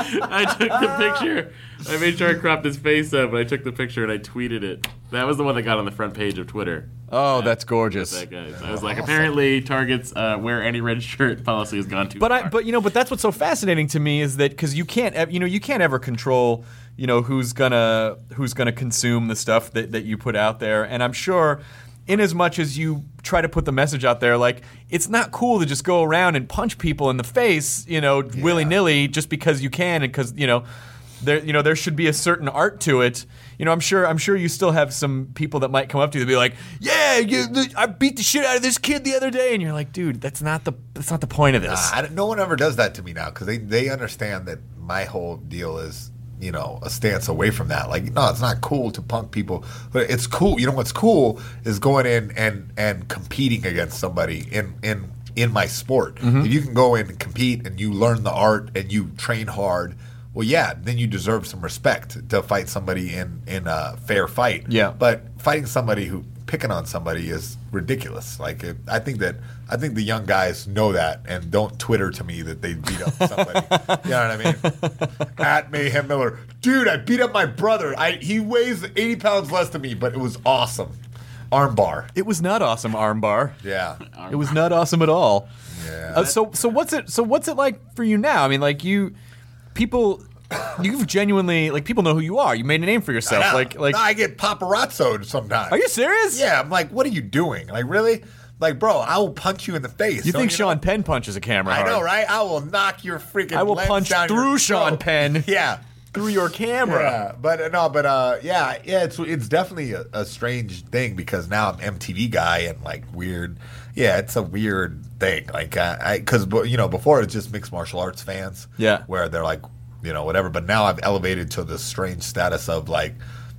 I took the picture. I made sure I cropped his face up, and I took the picture and I tweeted it. That was the one that got on the front page of Twitter. Oh, that's gorgeous. That guy. So I was like, apparently Target's uh, wear any red shirt policy has gone too but far. I, but you know, but that's what's so fascinating to me is that because you can't, ev- you know, you can't ever control, you know, who's gonna who's gonna consume the stuff that, that you put out there, and I'm sure, in as much as you try to put the message out there, like it's not cool to just go around and punch people in the face, you know, Yeah. willy nilly just because you can, and because you know. There, you know, there should be a certain art to it. You know, I'm sure. I'm sure you still have some people that might come up to you and be like, "Yeah, you, I beat the shit out of this kid the other day," and you're like, "Dude, that's not the that's not the point of this." Nah, I don't- no one ever does that to me now because they, they understand that my whole deal is, you know, a stance away from that. Like, no, it's not cool to punk people, but it's cool. You know what's cool is going in and, and competing against somebody in in in my sport. Mm-hmm. If you can go in and compete and you learn the art and you train hard. Well, yeah, then you deserve some respect to fight somebody in, in a fair fight. Yeah. But fighting somebody who picking on somebody is ridiculous. Like it, I think that I think the young guys know that and don't Twitter to me that they beat up somebody. You know what I mean? At Mayhem Miller, dude, I beat up my brother. I he weighs eighty pounds less than me, but it was awesome. Armbar. It was not awesome, armbar. Yeah. It was not awesome at all. Yeah. Uh, so so what's it so what's it like for you now? I mean, like you. People, you've genuinely like people know who you are. You made a name for yourself. I know. Like, like, No, I get paparazzoed sometimes. are you serious? Yeah, I'm like, what are you doing? Like, really? Like, bro, I will punch you in the face. You Don't think Sean know? Penn punches a camera? I hard. know, right? I will knock your freaking. I will lens punch down through your Sean throat. Penn. Yeah. Through your camera. Yeah, but uh, no, but uh, yeah, yeah, it's it's definitely a, a strange thing because now I'm M T V guy and like weird. Yeah, it's a weird thing. Like, uh, I because you know before it's just mixed martial arts fans. Yeah. where they're like, you know, whatever. But now I've elevated to the strange status of like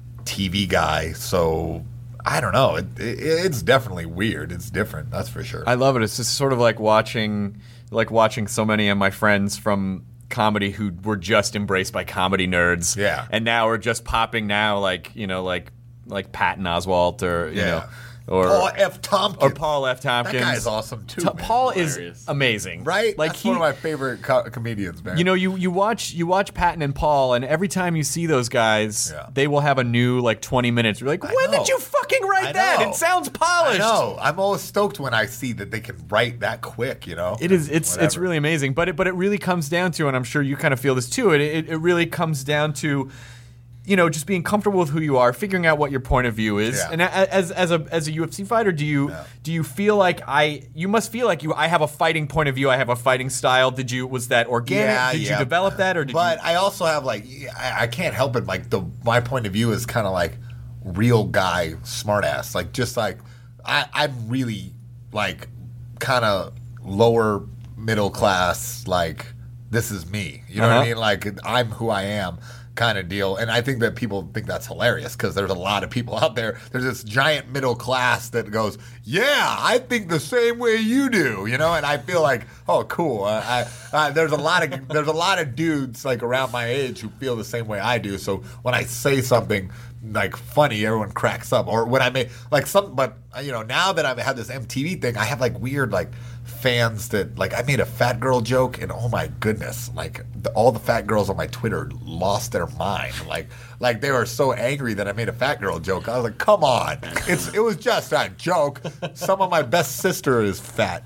T V guy. So I don't know. It, it, it's definitely weird. It's different. That's for sure. I love it. It's just sort of like watching, like watching so many of my friends from comedy who were just embraced by comedy nerds. Yeah. And now are just popping now, like you know, like like Patton Oswalt or you Yeah. know, or Paul F. Tompkins. or Paul F. Tompkins. That guy's awesome too. Ta- man. Paul Hilarious. is amazing, right? Like That's he, one of my favorite co- comedians, man. You know, you, you watch you watch Patton and Paul, and every time you see those guys, Yeah. they will have a new like twenty minutes. You're like, I when know. did you fucking write I that? know. It sounds I polished. know. I'm always stoked when I see that they can write that quick. You know, It is. It's it's Whatever. really amazing. But it but it really comes down to, and I'm sure you kind of feel this too. It it, it really comes down to, you know, just being comfortable with who you are, figuring out what your point of view is. Yeah. And a- as as a as a U F C fighter, do you Yeah. do you feel like I? You must feel like you. I have a fighting point of view. I have a fighting style. Did you? Was that organic? Yeah, did yeah. you develop that, or did but you? I also have like I, I can't help it. Like the my point of view is kind of like real guy, smartass. Like just like I, I'm really like kind of lower middle class. Like this is me. You know what Uh-huh. I mean? Like I'm who I am. Kind of deal, and I think that people think that's hilarious because there's a lot of people out there. There's this giant middle class that goes, "Yeah, I think the same way you do," you know. And I feel like, oh, cool. Uh, I, uh, there's a lot of there's a lot of dudes like around my age who feel the same way I do. So when I say something like funny, everyone cracks up. Or when I make like some, but uh, you know, now that I've had this M T V thing, I have like weird like fans that like I made a fat girl joke and oh my goodness, like the, all the fat girls on my Twitter lost their mind. Like like they were so angry that I made a fat girl joke. I was like, come on, it's it was just a joke. Some of my best sister is fat.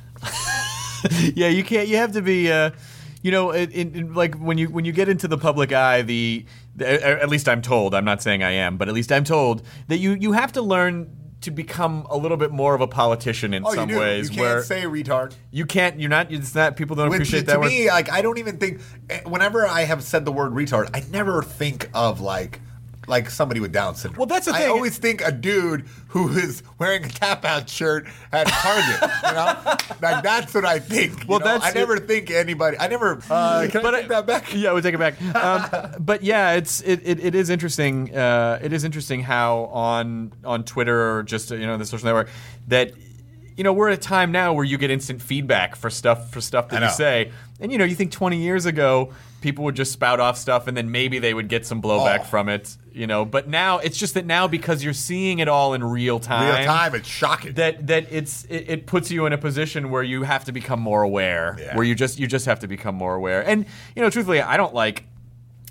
Yeah, you can't. You have to be. Uh, you know, in, in, like when you when you get into the public eye, the, the at least I'm told. I'm not saying I am, but at least I'm told that you you have to learn to become a little bit more of a politician in Oh, some you do. ways. You can't where say retard. you can't. You're not. It's not. People don't Which, appreciate to that word. me, like I don't even think. Whenever I have said the word retard, I never think of like. Like somebody with Down syndrome. Well, that's the I thing. always think a dude who is wearing a tap-out shirt at Target. You know, like that's what I think. Well, you know? that's I never it. think anybody. I never. Uh, can But I take that back? Yeah, we take it back. Um, but yeah, it's it, it, it is interesting. Uh, it is interesting how on on Twitter or just you know the social network that you know we're at a time now where you get instant feedback for stuff for stuff that I you know. say, and you know you think twenty years ago people would just spout off stuff and then maybe they would get some blowback Oh. from it, you know. But now it's just that now because you're seeing it all in real time, Real time, it's shocking. that that it's it, it puts you in a position where you have to become more aware. Yeah. Where you just you just have to become more aware. And you know, truthfully, I don't like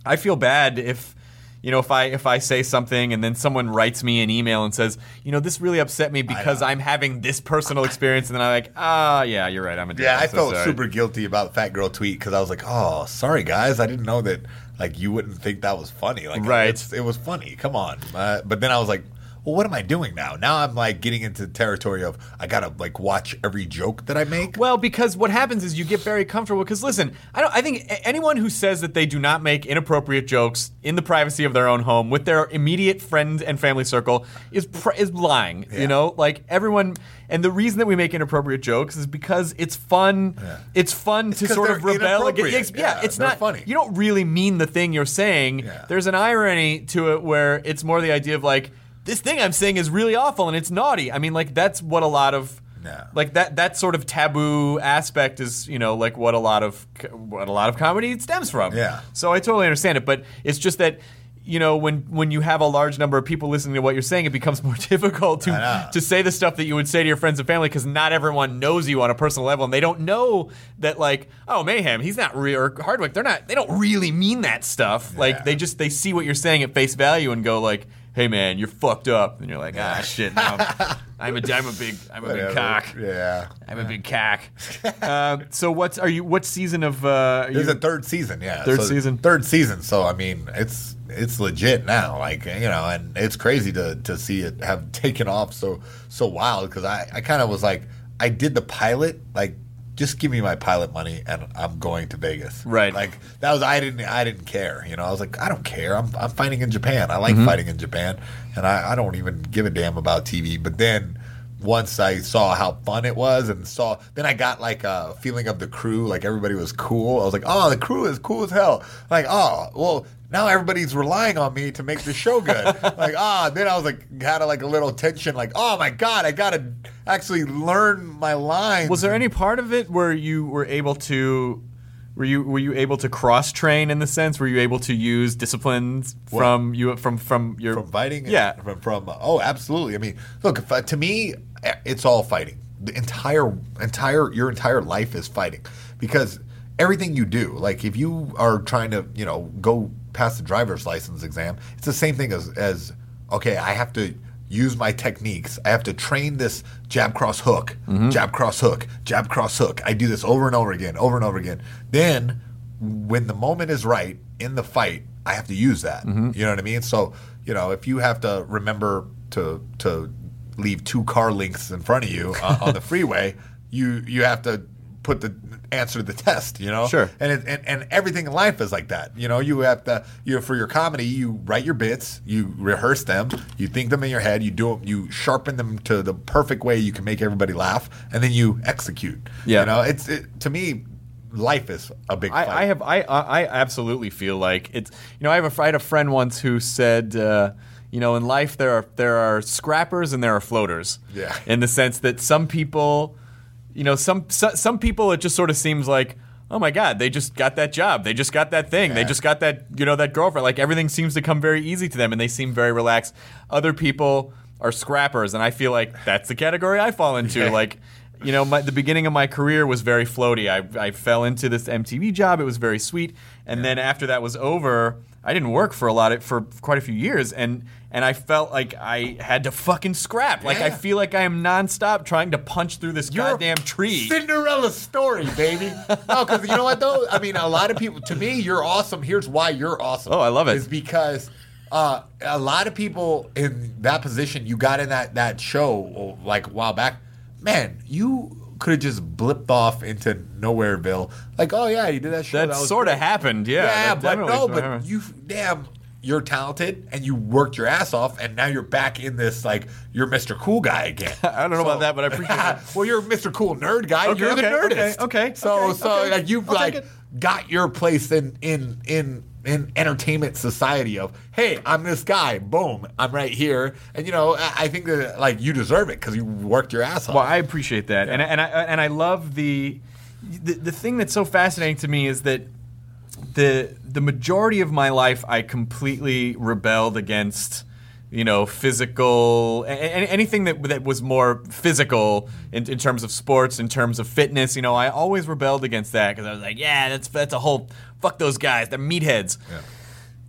I feel bad if, you know, if I if I say something and then someone writes me an email and says, you know, this really upset me because I'm having this personal experience, and then I'm like, ah, oh, yeah, you're right, I'm a dick. Yeah, I so felt sorry. super guilty about the Fat Girl tweet because I was like, oh, sorry guys, I didn't know that like you wouldn't think that was funny. Like, right. it's, it was funny. Come on. Uh, but then I was like, well, what am I doing now? Now I'm like getting into the territory of I gotta like watch every joke that I make. Well, because what happens is you get very comfortable. Because listen, I don't. I think anyone who says that they do not make inappropriate jokes in the privacy of their own home with their immediate friend and family circle is pr- is lying. Yeah. You know, like everyone. And the reason that we make inappropriate jokes is because it's fun. Yeah. It's fun It's to 'cause sort of they're rebel against. inappropriate. Yeah, Yeah, it's they're not funny. You don't really mean the thing you're saying. Yeah. There's an irony to it where it's more the idea of like, this thing I'm saying is really awful and it's naughty. I mean, like that's what a lot of Yeah. like that that sort of taboo aspect is, you know, like what a lot of what a lot of comedy stems from. Yeah. So I totally understand it, but it's just that, you know, when when you have a large number of people listening to what you're saying, it becomes more difficult I to know. to say the stuff that you would say to your friends and family because not everyone knows you on a personal level, and they don't know that like, oh, Mayhem, he's not real, or Hardwick, they're not, they don't really mean that stuff. Yeah. Like they just they see what you're saying at face value and go like, hey man, you're fucked up, and you're like, ah shit, no, I'm a I'm a big I'm a Whatever. big cock. Yeah. I'm a big cack. uh, so what's are you? What season of? Uh, are There's you, a third season, yeah. Third So, season? Third season. So I mean, it's it's legit now. Like you know, and it's crazy to to see it have taken off so so wild because I I kind of was like I did the pilot like. Just give me my pilot money and I'm going to Vegas. Right. Like that was I didn't I didn't care. You know, I was like, I don't care. I'm I'm fighting in Japan. I like Mm-hmm. fighting in Japan. And I, I don't even give a damn about T V. But then once I saw how fun it was and saw then I got like a feeling of the crew, like everybody was cool. I was like, oh, the crew is cool as hell. Like, oh, well, now everybody's relying on me to make the show good. Like, ah, then I was like, had a, like a little tension, like, oh my God, I gotta actually learn my lines. Was there any part of it where you were able to, were you were you able to cross train in the sense? Were you able to use disciplines What? from you from from your from fighting? Yeah. From, from oh, absolutely. I mean, look, if, uh, to me, it's all fighting. The entire entire your entire life is fighting because everything you do, like if you are trying to, you know, go pass the driver's license exam, it's the same thing as as okay, I have to use my techniques. I have to train this jab cross hook, Mm-hmm. jab cross hook, jab cross hook. I do this over and over again, over and over again. Then when the moment is right in the fight, I have to use that. Mm-hmm. You know what I mean? So, you know, if you have to remember to to leave two car lengths in front of you uh, on the freeway, you you have to put the answer to the test, you know? Sure. And, it, and and everything in life is like that. You know, you have to, you know, for your comedy, you write your bits, you rehearse them, you think them in your head, you do them, you sharpen them to the perfect way you can make everybody laugh, and then you execute. Yeah. You know, it's it, to me, life is a big fight. I, I have I I absolutely feel like it's, you know, I have a I had a friend once who said uh, you know, in life there are there are scrappers and there are floaters. Yeah. In the sense that some people, you know, some so, some people it just sort of seems like, oh my God, they just got that job, they just got that thing, Yeah. they just got that, you know, that girlfriend. Like everything seems to come very easy to them and they seem very relaxed. Other people are scrappers, and I feel like that's the category I fall into. Yeah. Like, you know, my, the beginning of my career was very floaty. I, I fell into this M T V job. It was very sweet. And then after that was over, I didn't work for a lot of, for quite a few years. And and I felt like I had to fucking scrap. Like, I Yeah. feel like I am nonstop trying to punch through this You're a goddamn tree. Cinderella story, baby. No, because you know what though? I mean, a lot of people. To me, you're awesome. Here's why you're awesome. Oh, I love it. Is because uh, a lot of people in that position, you got in that that show like a while back. Man, you could have just blipped off into Nowhereville. Like, oh yeah, you did that show. That, that was sort of great. happened, yeah. Yeah, that but definitely no, sort of but happened. you damn. You're talented and you worked your ass off, and now you're back in this like you're Mister Cool Guy again. I don't know about that, but I appreciate that. Well, you're Mister Cool Nerd Guy. Okay, you're the okay, nerdist. okay, okay, So okay, so okay. like you've I'll like take it. got your place in in in in entertainment society of hey, I'm this guy. Boom, I'm right here, and you know I, I think that like you deserve it because you worked your ass off. Well, I appreciate that, and and I and I love the, the the thing that's so fascinating to me is that the the majority of my life I completely rebelled against, you know, physical a- a- anything that that was more physical in, in terms of sports, in terms of fitness. You know, I always rebelled against that because I was like, yeah, that's that's a whole fuck those guys, they're meatheads. Yeah.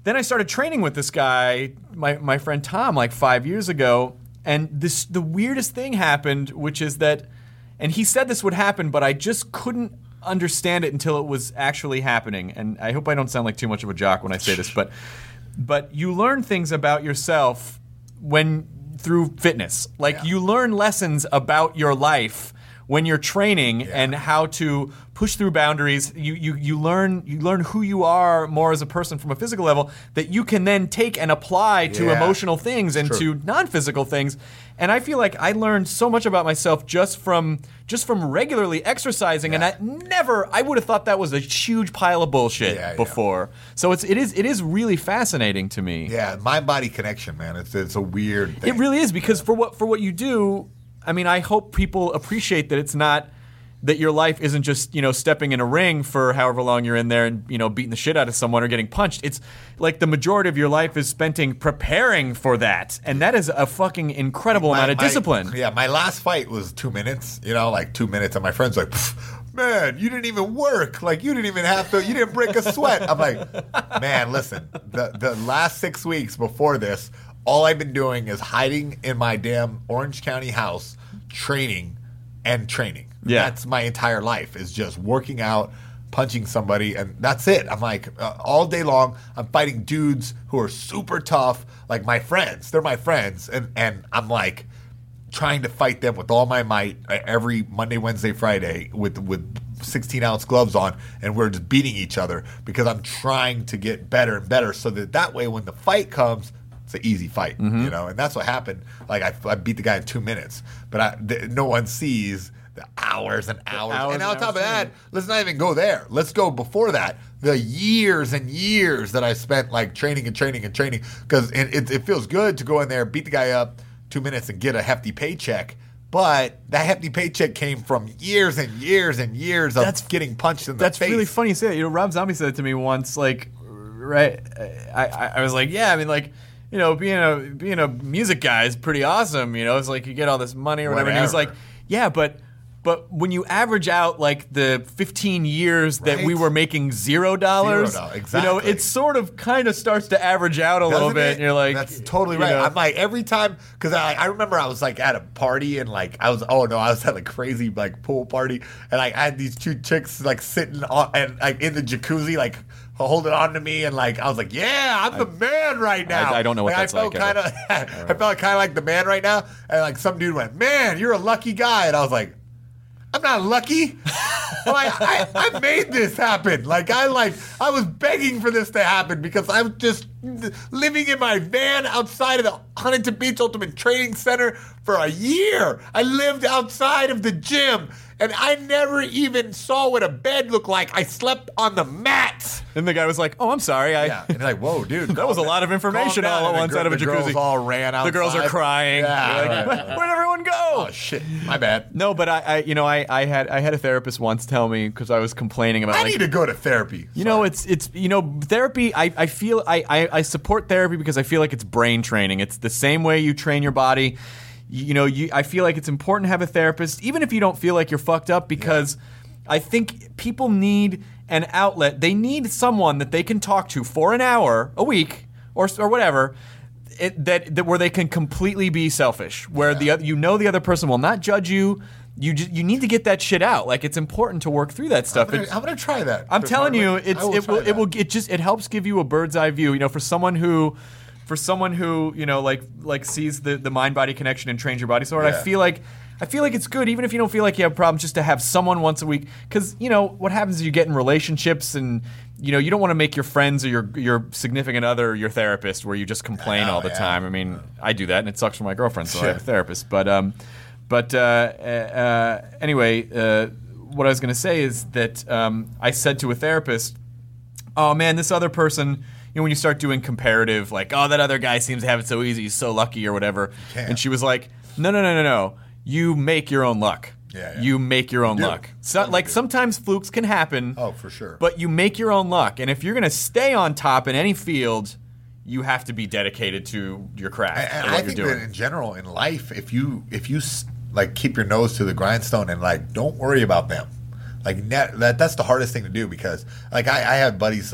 then I started training with this guy, my my friend Tom, like five years ago, and this the weirdest thing happened, which is that, and he said this would happen, but I just couldn't understand it until it was actually happening. And I hope I don't sound like too much of a jock when I say this, but but you learn things about yourself when through fitness. Like Yeah. you learn lessons about your life when you're training Yeah. and how to push through boundaries. You, you you learn you learn who you are more as a person from a physical level that you can then take and apply to Yeah. emotional things and True. to non-physical things. And I feel like I learned so much about myself just from just from regularly exercising, Yeah. and I never I would have thought that was a huge pile of bullshit Yeah, yeah. before. So it's it is it is really fascinating to me. Yeah, mind-body connection, man. It's it's a weird thing. It really is, because for what for what you do, I mean, I hope people appreciate that it's not that your life isn't just, you know, stepping in a ring for however long you're in there and, you know, beating the shit out of someone or getting punched. It's like the majority of your life is spent in preparing for that, and that is a fucking incredible My- amount of my- discipline. Yeah, my last fight was two minutes, you know, like two minutes, and my friend's like, "Pff, man, you didn't even work. Like, you didn't even have to, you didn't break a sweat. I'm like, man, listen, the, the last six weeks before this, all I've been doing is hiding in my damn Orange County house, training and training. Yeah. That's my entire life, is just working out, punching somebody, and that's it. I'm like, uh, all day long, I'm fighting dudes who are super tough, like my friends. They're my friends, and, and I'm like trying to fight them with all my might uh, every Monday, Wednesday, Friday with with sixteen ounce gloves on, and we're just beating each other because I'm trying to get better and better, so that that way when the fight comes, it's an easy fight, Mm-hmm. you know. And that's what happened. Like I, I beat the guy in two minutes, but I, th- no one sees the hours and hours. hours and and on top of hours that, training. let's not even go there. Let's go before that. The years and years that I spent like training and training and training, because it, it, it feels good to go in there, beat the guy up two minutes and get a hefty paycheck. But that hefty paycheck came from years and years and years of That's- getting punched in the That's face. really funny you say that. You know, Rob Zombie said it to me once, like, right, I, I, I was like, yeah, I mean, like, you know, being a being a music guy is pretty awesome, you know, it's like you get all this money or whatever. And he was like, Whatever. yeah, but but when you average out like the fifteen years that we Right. were making zero dollars, Zero dollars, you exactly. know, it sort of kind of starts to average out a little Doesn't bit. it? And you're like, that's totally you right. know, I'm like, every time, because I, I remember I was like at a party and like I was, oh no, I was at a crazy like pool party, and like I had these two chicks like sitting on and like in the jacuzzi, like holding on to me, and like I was like, yeah, I'm the man right now. I don't know what that's I felt like kind of, I felt kind of like the man right now, and like some dude went, man, you're a lucky guy, and I was like, I'm not lucky. Like, I, I made this happen. Like I like I was begging for this to happen because I was just living in my van outside of the Huntington Beach Ultimate Training Center for a year. I lived outside of the gym, and I never even saw what a bed looked like. I slept on the mats. and the guy was like, oh, I'm sorry. I, Yeah, and like, whoa, dude, That was a lot of information all at once out of a The jacuzzi. girls all ran outside. The girls are crying. Yeah, You're like, right. where'd everyone go? Oh shit, my bad. No, but I, I you know, I, I had I had a therapist once tell me, because I was complaining about I like, need to go to therapy. you know, it's it's you know, therapy. I, I feel I, I I support therapy because I feel like it's brain training. It's the same way you train your body. You, you know, you I feel like it's important to have a therapist, even if you don't feel like you're fucked up, because I think people need an outlet. They need someone that they can talk to for an hour a week or or whatever. It, that, that where they can completely be selfish, where the oth- you know the other person will not judge you. You just, you need to get that shit out. Like, it's important to work through that stuff. I'm gonna, It's- I'm gonna try that. I'm Chris telling you, Hardwick. it's I will it try will it that. will it just it helps give you a bird's eye view. You know, for someone who, for someone who you know like like sees the the mind body connection and trains your body so hard. I Yeah. feel like. I feel like it's good, even if you don't feel like you have problems, just to have someone once a week. Because, you know, what happens is you get in relationships and, you know, you don't want to make your friends or your your significant other your therapist where you just complain Oh, all the yeah. time. I mean, I do that, and it sucks for my girlfriend, so I have a Sure. therapist. But, um, but uh, uh, uh, anyway, uh, what I was going to say is that um, I said to a therapist, oh, man, this other person, you know, when you start doing comparative, like, oh, that other guy seems to have it so easy, he's so lucky or whatever. can't. And she was like, no, no, no, no, no. You make your own luck. Yeah, yeah. You make your own do. luck. So, Totally like, do. sometimes flukes can happen. Oh, for sure. But you make your own luck. And if you're going to stay on top in any field, you have to be dedicated to your craft And, and and what I you're think doing. that in general in life, if you if you s- like keep your nose to the grindstone and like don't worry about them, like net, that that's the hardest thing to do because like I, I have buddies like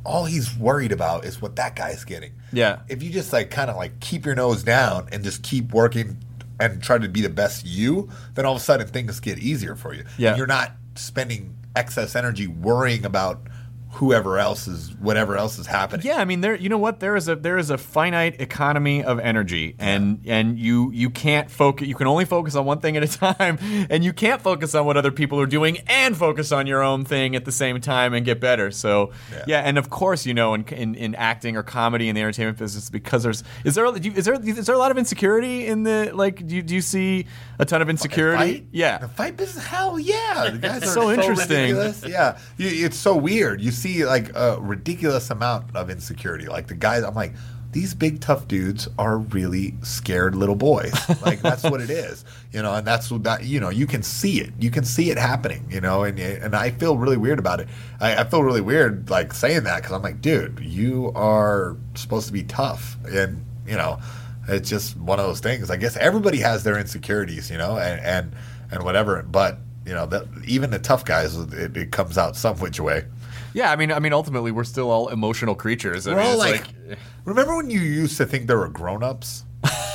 all he's worried about is what that guy's getting. Yeah. If you just like kind of like keep your nose down and just keep working and try to be the best you, then all of a sudden things get easier for you. Yeah. And you're not spending excess energy worrying about whoever else is, whatever else is happening. Yeah, I mean, there. You know what? There is a there is a finite economy of energy, and yeah. and you you can't focus. You can only focus on one thing at a time, and you can't focus on what other people are doing and focus on your own thing at the same time and get better. So yeah, yeah and of course, you know, in, in in acting or comedy in the entertainment business, because there's is there do you, is there is there a lot of insecurity in the like? Do you, do you see a ton of insecurity? Fight? Yeah, the fight business. Hell yeah, the guys are so, so interesting. Ridiculous. Yeah, you, it's so weird. You see like a ridiculous amount of insecurity. Like the guys, I'm like, these big tough dudes are really scared little boys. Like that's what it is, you know. And that's what that you know. You can see it. You can see it happening, you know. And and I feel really weird about it. I, I feel really weird like saying that because I'm like, dude, you are supposed to be tough, and you know, it's just one of those things. I guess everybody has their insecurities, you know, and and, and whatever. But you know, that even the tough guys, it, it comes out some which way. Yeah, I mean, I mean, ultimately, we're still all emotional creatures. I We're mean, all it's like, like, remember when you used to think there were grown-ups?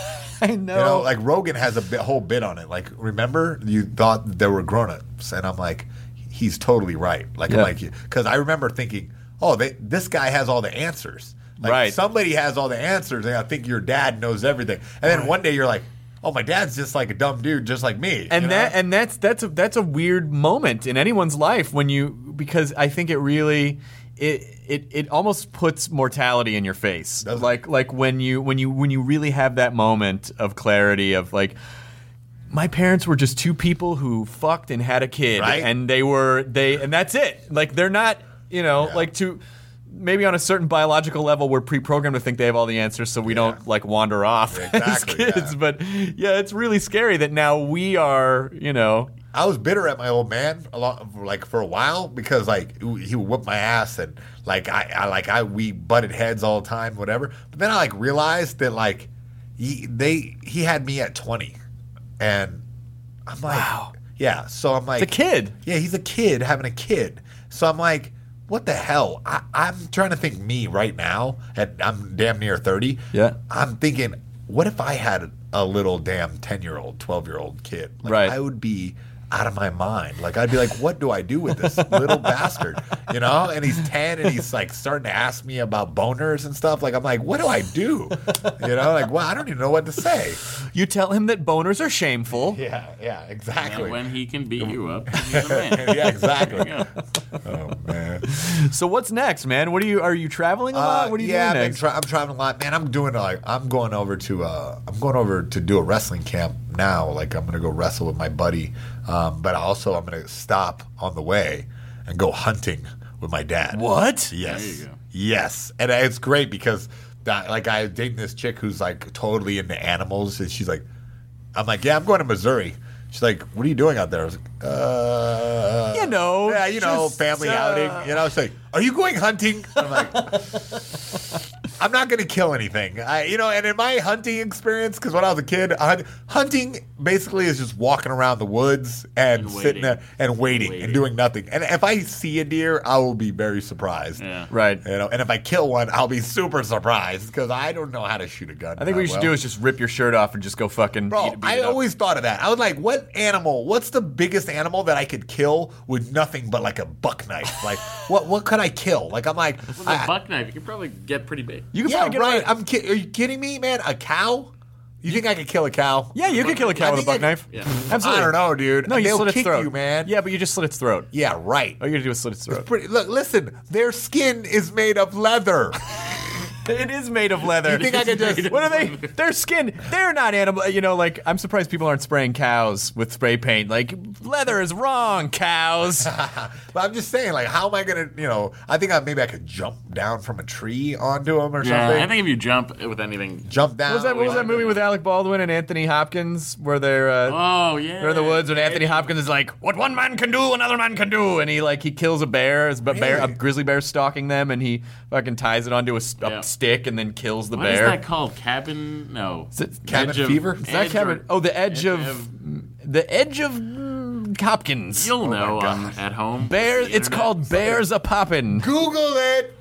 I know. You know, like Rogan has a bit, whole bit on it. Like, remember you thought there were grown-ups, and I'm like, he's totally right. Like, yeah. I'm like, because I remember thinking, oh, they, this guy has all the answers. Like, right. Somebody has all the answers, and I think your dad knows everything. And then right. one day you're like, oh, my dad's just like a dumb dude, just like me. And you know? that and that's that's a that's a weird moment in anyone's life when you because I think it really it it, it almost puts mortality in your face. Doesn't like it? like when you when you when you really have that moment of clarity of like my parents were just two people who fucked and had a kid, right? And they were they and that's it. Like they're not, you know, yeah. like to maybe on a certain biological level, we're pre-programmed to think they have all the answers, so we yeah. don't like wander off exactly, as kids. Yeah. But yeah, it's really scary that now we are, you know. I was bitter at my old man a lot, like for a while because like he would whip my ass and like I, I like I we butted heads all the time, whatever. But then I like realized that like he they he had me at twenty, and I'm like, wow, yeah. So I'm like, it's a kid. Yeah, he's a kid having a kid. So I'm like, what the hell? I, I'm trying to think me right now. At I'm damn near thirty. Yeah. I'm thinking, what if I had a little damn ten-year-old, twelve-year-old kid? Like, right. I would be out of my mind. Like, I'd be like, what do I do with this little bastard? You know? And he's ten and he's like starting to ask me about boners and stuff. Like, I'm like, what do I do? You know? Like, well, I don't even know what to say. You tell him that boners are shameful. Yeah, yeah, exactly. And when he can beat you up, he's a man. Yeah, exactly. Oh, man. So what's next, man? What are you? Are you traveling a lot? Uh, what are you yeah, doing I've next? been tra- I'm traveling a lot, man. I'm doing like I'm going over to uh, I'm going over to do a wrestling camp now. Like I'm gonna go wrestle with my buddy, um, but also I'm gonna stop on the way and go hunting with my dad. What? Yes. There you go. Yes, and it's great because that, like I was dating this chick who's like totally into animals, and she's like, I'm like, yeah, I'm going to Missouri. She's like, what are you doing out there? I was like, uh... You know. Yeah, you know, just, family uh... outing. You know, she's like, are you going hunting? I'm like, I'm not going to kill anything. I, you know, and in my hunting experience, because when I was a kid, hunt, hunting basically is just walking around the woods and, And sitting waiting. there and waiting, Waiting. and doing nothing. And if I see a deer, I will be very surprised. Yeah. Right. You know, and if I kill one, I'll be super surprised because I don't know how to shoot a gun. I think what you should well. do is just rip your shirt off and just go fucking Bro, eat, beat I it up. always thought of that. I was like, what animal, what's the biggest animal that I could kill with nothing but like a buck knife? Like, what what could I kill? Like, I'm like, With I- a buck knife, you could probably get pretty big. You can yeah, probably get right. away- I'm ki- Are you kidding me, man? A cow? You think I could kill a cow? Yeah, you could kill a cow I with a think buck I- knife. Yeah. Absolutely. I don't know, dude. No, you They'll slit its kick throat, you, man. Yeah, but you just slit its throat. Yeah, right. All you gotta do is slit its throat. Pretty, look, listen. Their skin is made of leather. It is made of leather. You think I could just- What are they? Their skin. They're not animal. You know, like I'm surprised people aren't spraying cows with spray paint. Like leather is wrong, cows. But I'm just saying, like, how am I gonna? You know, I think I, maybe I could jump down from a tree onto them or Yeah, something. I think if you jump with anything. jump down. What was that? What was that movie with Alec Baldwin and Anthony Hopkins where they're uh, Oh yeah. they're in the woods when Anthony Hopkins is like, "What one man can do, another man can do," and he like he kills a bear, a bear, a Really? grizzly bear stalking them, and he fucking ties it onto a, s- a Yeah. stick and then kills the What bear. is that called? Cabin? No. Is it Cabin Edge of- Fever? Is that Edge Kevin? or- Oh, the edge, Edge of, of- the edge of mm, Hopkins. You'll my know God. on, at home. Bear. The It's internet. called Bears a Poppin'. Google it.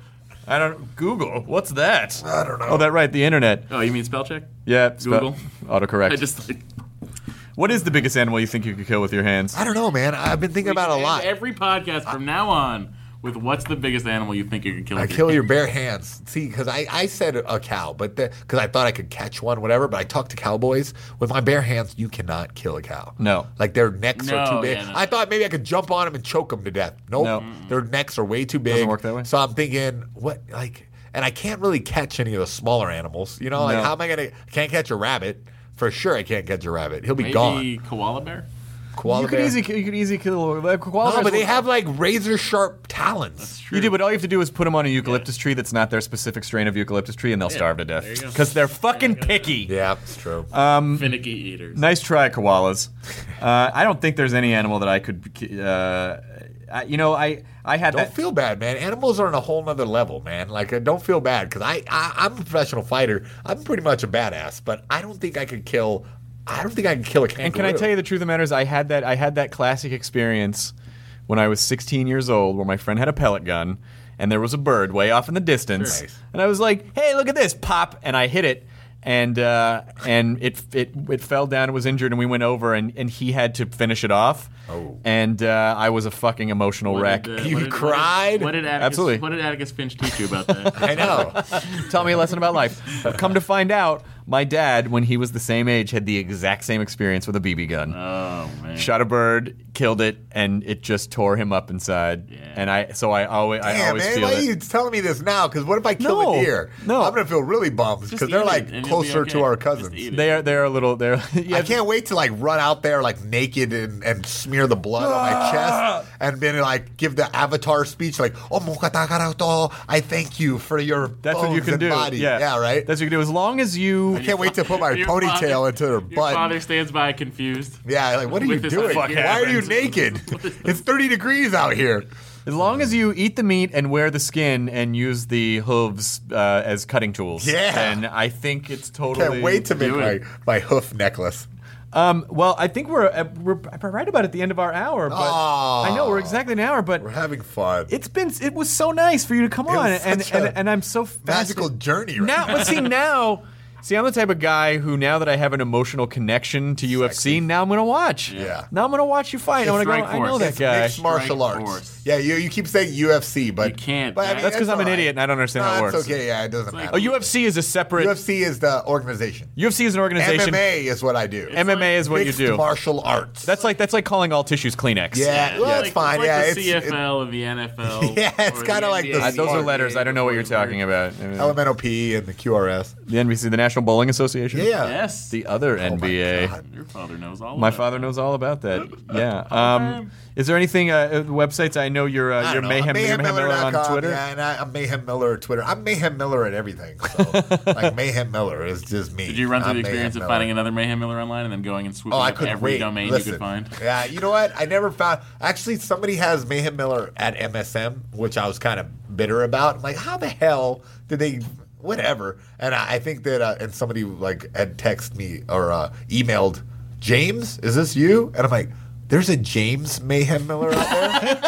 I don't Google. What's that? I don't know. Oh, that right, the internet. Oh, you mean spell check? Yeah, spe- Google? autocorrect. I just like, What is the biggest animal you think you could kill with your hands? I don't know, man. I've been thinking we about it a should lot. end every podcast from now on with what's the biggest animal you think you can kill? I with kill your hands? bare hands. See, because I, I said a cow, but because I thought I could catch one, whatever. But I talked to cowboys. With my bare hands, you cannot kill a cow. No. Like their necks No, are too big. yeah, no. I thought maybe I could jump on them and choke them to death. Nope. No. Their necks are way too big. Doesn't work that way. So I'm thinking, what, like, and I can't really catch any of the smaller animals. You know, like No. how am I gonna? I can't catch a rabbit. For sure, I can't catch a rabbit. He'll be Maybe gone. koala bear? Koala You could bear? easy you could easy kill like, koala No, bears but they will- have like razor sharp talons. True. You do, but all you have to do is put them on a eucalyptus tree that's not their specific strain of eucalyptus tree, and they'll starve to death there you go. because they're fucking picky. Yeah, it's true. Finicky eaters. Nice try, koalas. Uh, I don't think there's any animal that I could. Uh, I, you know, I I had Don't that. feel bad, man. Animals are on a whole nother level, man. Like, uh, don't feel bad because I, I I'm a professional fighter. I'm pretty much a badass, but I don't think I could kill. I don't think I can kill a kangaroo. And can I tell you the truth of the matter is I had that I had that classic experience when I was sixteen years old where my friend had a pellet gun and there was a bird way off in the distance. Nice. And I was like, "Hey, look at this." Pop, and I hit it. And uh, and it it it fell down and was injured and we went over and, and he had to finish it off. Oh. And uh, I was a fucking emotional What wreck. did, uh, You what did- cried? What did, Atticus, Absolutely. What did Atticus Finch teach you about that? I know. Tell me a lesson about life. Come to find out, my dad, when he was the same age, had the exact same experience with a B B gun. Oh man. Shot a bird, killed it, and it just tore him up inside. Yeah. And I, so I always, I Damn, always man, feel why are it. you telling me this now? Because what if I kill No, a deer? no. I'm gonna feel really bummed because Just they're eat like it and you'll be closer okay. to our Just cousins. eat it. They are, they're a little, they're. Yeah, I can't wait to like run out there like naked and, and smear the blood on my chest and then like give the Avatar speech like "Oh Mokatagarato, I thank you for your That's what you bones can and do. body." Yeah. Yeah, right. That's what you can do. As long as you. I can't wait to put my Your ponytail father- into her Your butt. father stands by confused. Yeah, like what are you With this doing? fuck Why are you happens. naked? It's thirty degrees out here. As long as you eat the meat and wear the skin and use the hooves uh, as cutting tools, Yeah. then I think it's totally. Can't wait to make do my, it. my hoof necklace. Um, well, I think we're uh, we're right about at the end of our hour, but Aw. I know we're exactly an hour, but We're having fun. it's been it was so nice for you to come It on, was and such and, a and I'm so magical fascinated. journey right now. now. But see now, see I'm the type of guy who now that I have an emotional connection to U F C, Sexy. now I'm gonna watch. Yeah. Now I'm gonna watch you fight. I'm gonna go. Strike I know force. that It's guy. mixed martial Strike arts. force. Yeah, you, you keep saying U F C, but You can't. But, I mean, That's 'cause I'm all an right. idiot and I don't understand no, how it it's works. okay. Yeah, it doesn't like- matter. A U F C is a separate. U F C is the organization. U F C is an organization. M M A is what I do. M M A is what you Mixed do. martial arts. That's like that's like calling all tissues Kleenex. Yeah, well, that's It's fine. It's like yeah, the it's C F L and the N F L. Yeah, it's or kinda like N B A. the Uh, those are Smart letters. I don't know what you're talking about. L M N O P and the Q R S. The N B C, the National Bowling Association. Yeah. Yes. The other Oh N B my A. God. Your father knows all. My about father that. knows all about that. Yeah. Um, is there anything? Uh, websites? I know you're. Uh, I you're don't know. Mayhem, I'm you're Mayhem Miller on mayhemmiller dot com, Twitter. Yeah, and I, I'm Mayhem Miller at Twitter. I'm Mayhem Miller at everything. So, like Mayhem Miller is just me. Did you run through I'm the experience Mayhem of Miller. finding another Mayhem Miller online and then going and swooping Oh, I up couldn't every wait. domain Listen, you could find? Yeah, you know what? I never found. Actually, somebody has Mayhem Miller at M S M, which I was kind of bitter about. I'm like, how the hell did they? Whatever. And I, I think that, uh, and somebody like had texted me or uh, emailed, James, is this you? And I'm like, there's a James Mayhem Miller out there.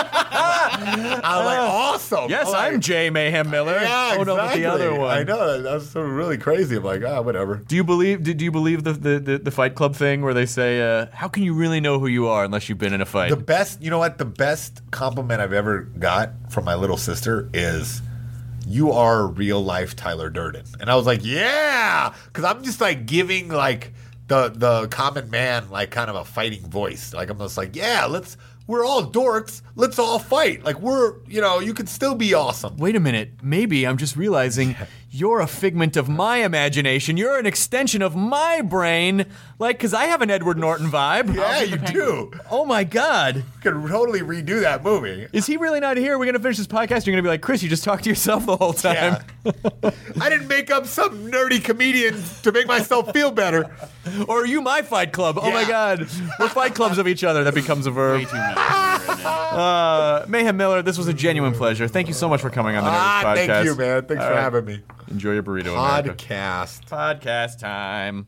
I was like, awesome. Yes, I'm like, I'm Jay Mayhem Miller. Yeah, oh no, but exactly. the other one. I know that was so really crazy. I'm like, ah, whatever. Do you believe? Do, do you believe the, the, the, the Fight Club thing where they say, uh, "How can you really know who you are unless you've been in a fight?" The best, you know what? The best compliment I've ever got from my little sister is, "You are real life Tyler Durden," and I was like, "Yeah," because I'm just like giving like the the common man like kind of a fighting voice. Like I'm just like, "Yeah, let's." We're all dorks. Let's all fight. Like we're, you know, you can still be awesome. Wait a minute. Maybe I'm just realizing you're a figment of my imagination. You're an extension of my brain. Like, because I have an Edward Norton vibe. Yeah, you do. Oh my God. You could totally redo that movie. Is he really not here? We're going to finish this podcast. You're going to be like, Chris, you just talked to yourself the whole time. Yeah. I didn't make up some nerdy comedian to make myself feel better. Or are you my Fight Club? Oh my Yeah. God. We're Fight Clubs of each other. That becomes a verb. Way too many right now. Uh, Mayhem Miller, this was a genuine pleasure. Thank you so much for coming on the Nerdist Ah, Podcast. thank you, man. Thanks All for right. having me. Enjoy your burrito, America. Podcast. Podcast time.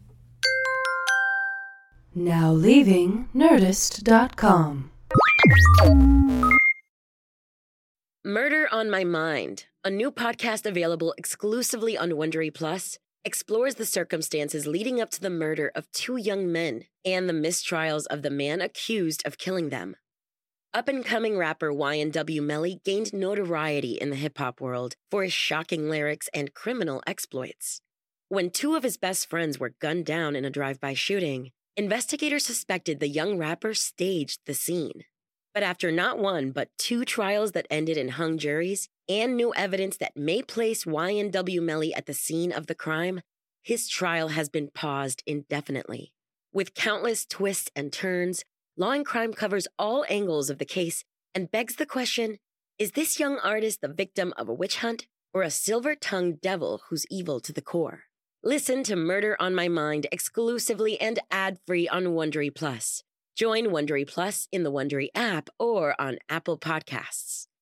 Now leaving Nerdist dot com. Murder on My Mind, a new podcast available exclusively on Wondery Plus, explores the circumstances leading up to the murder of two young men and the mistrials of the man accused of killing them. Up-and-coming rapper Y N W Melly gained notoriety in the hip-hop world for his shocking lyrics and criminal exploits. When two of his best friends were gunned down in a drive-by shooting, investigators suspected the young rapper staged the scene. But after not one but two trials that ended in hung juries and new evidence that may place Y N W Melly at the scene of the crime, his trial has been paused indefinitely. With countless twists and turns, Law and Crime covers all angles of the case and begs the question, is this young artist the victim of a witch hunt or a silver-tongued devil who's evil to the core? Listen to Murder on My Mind exclusively and ad-free on Wondery Plus. Join Wondery Plus in the Wondery app or on Apple Podcasts.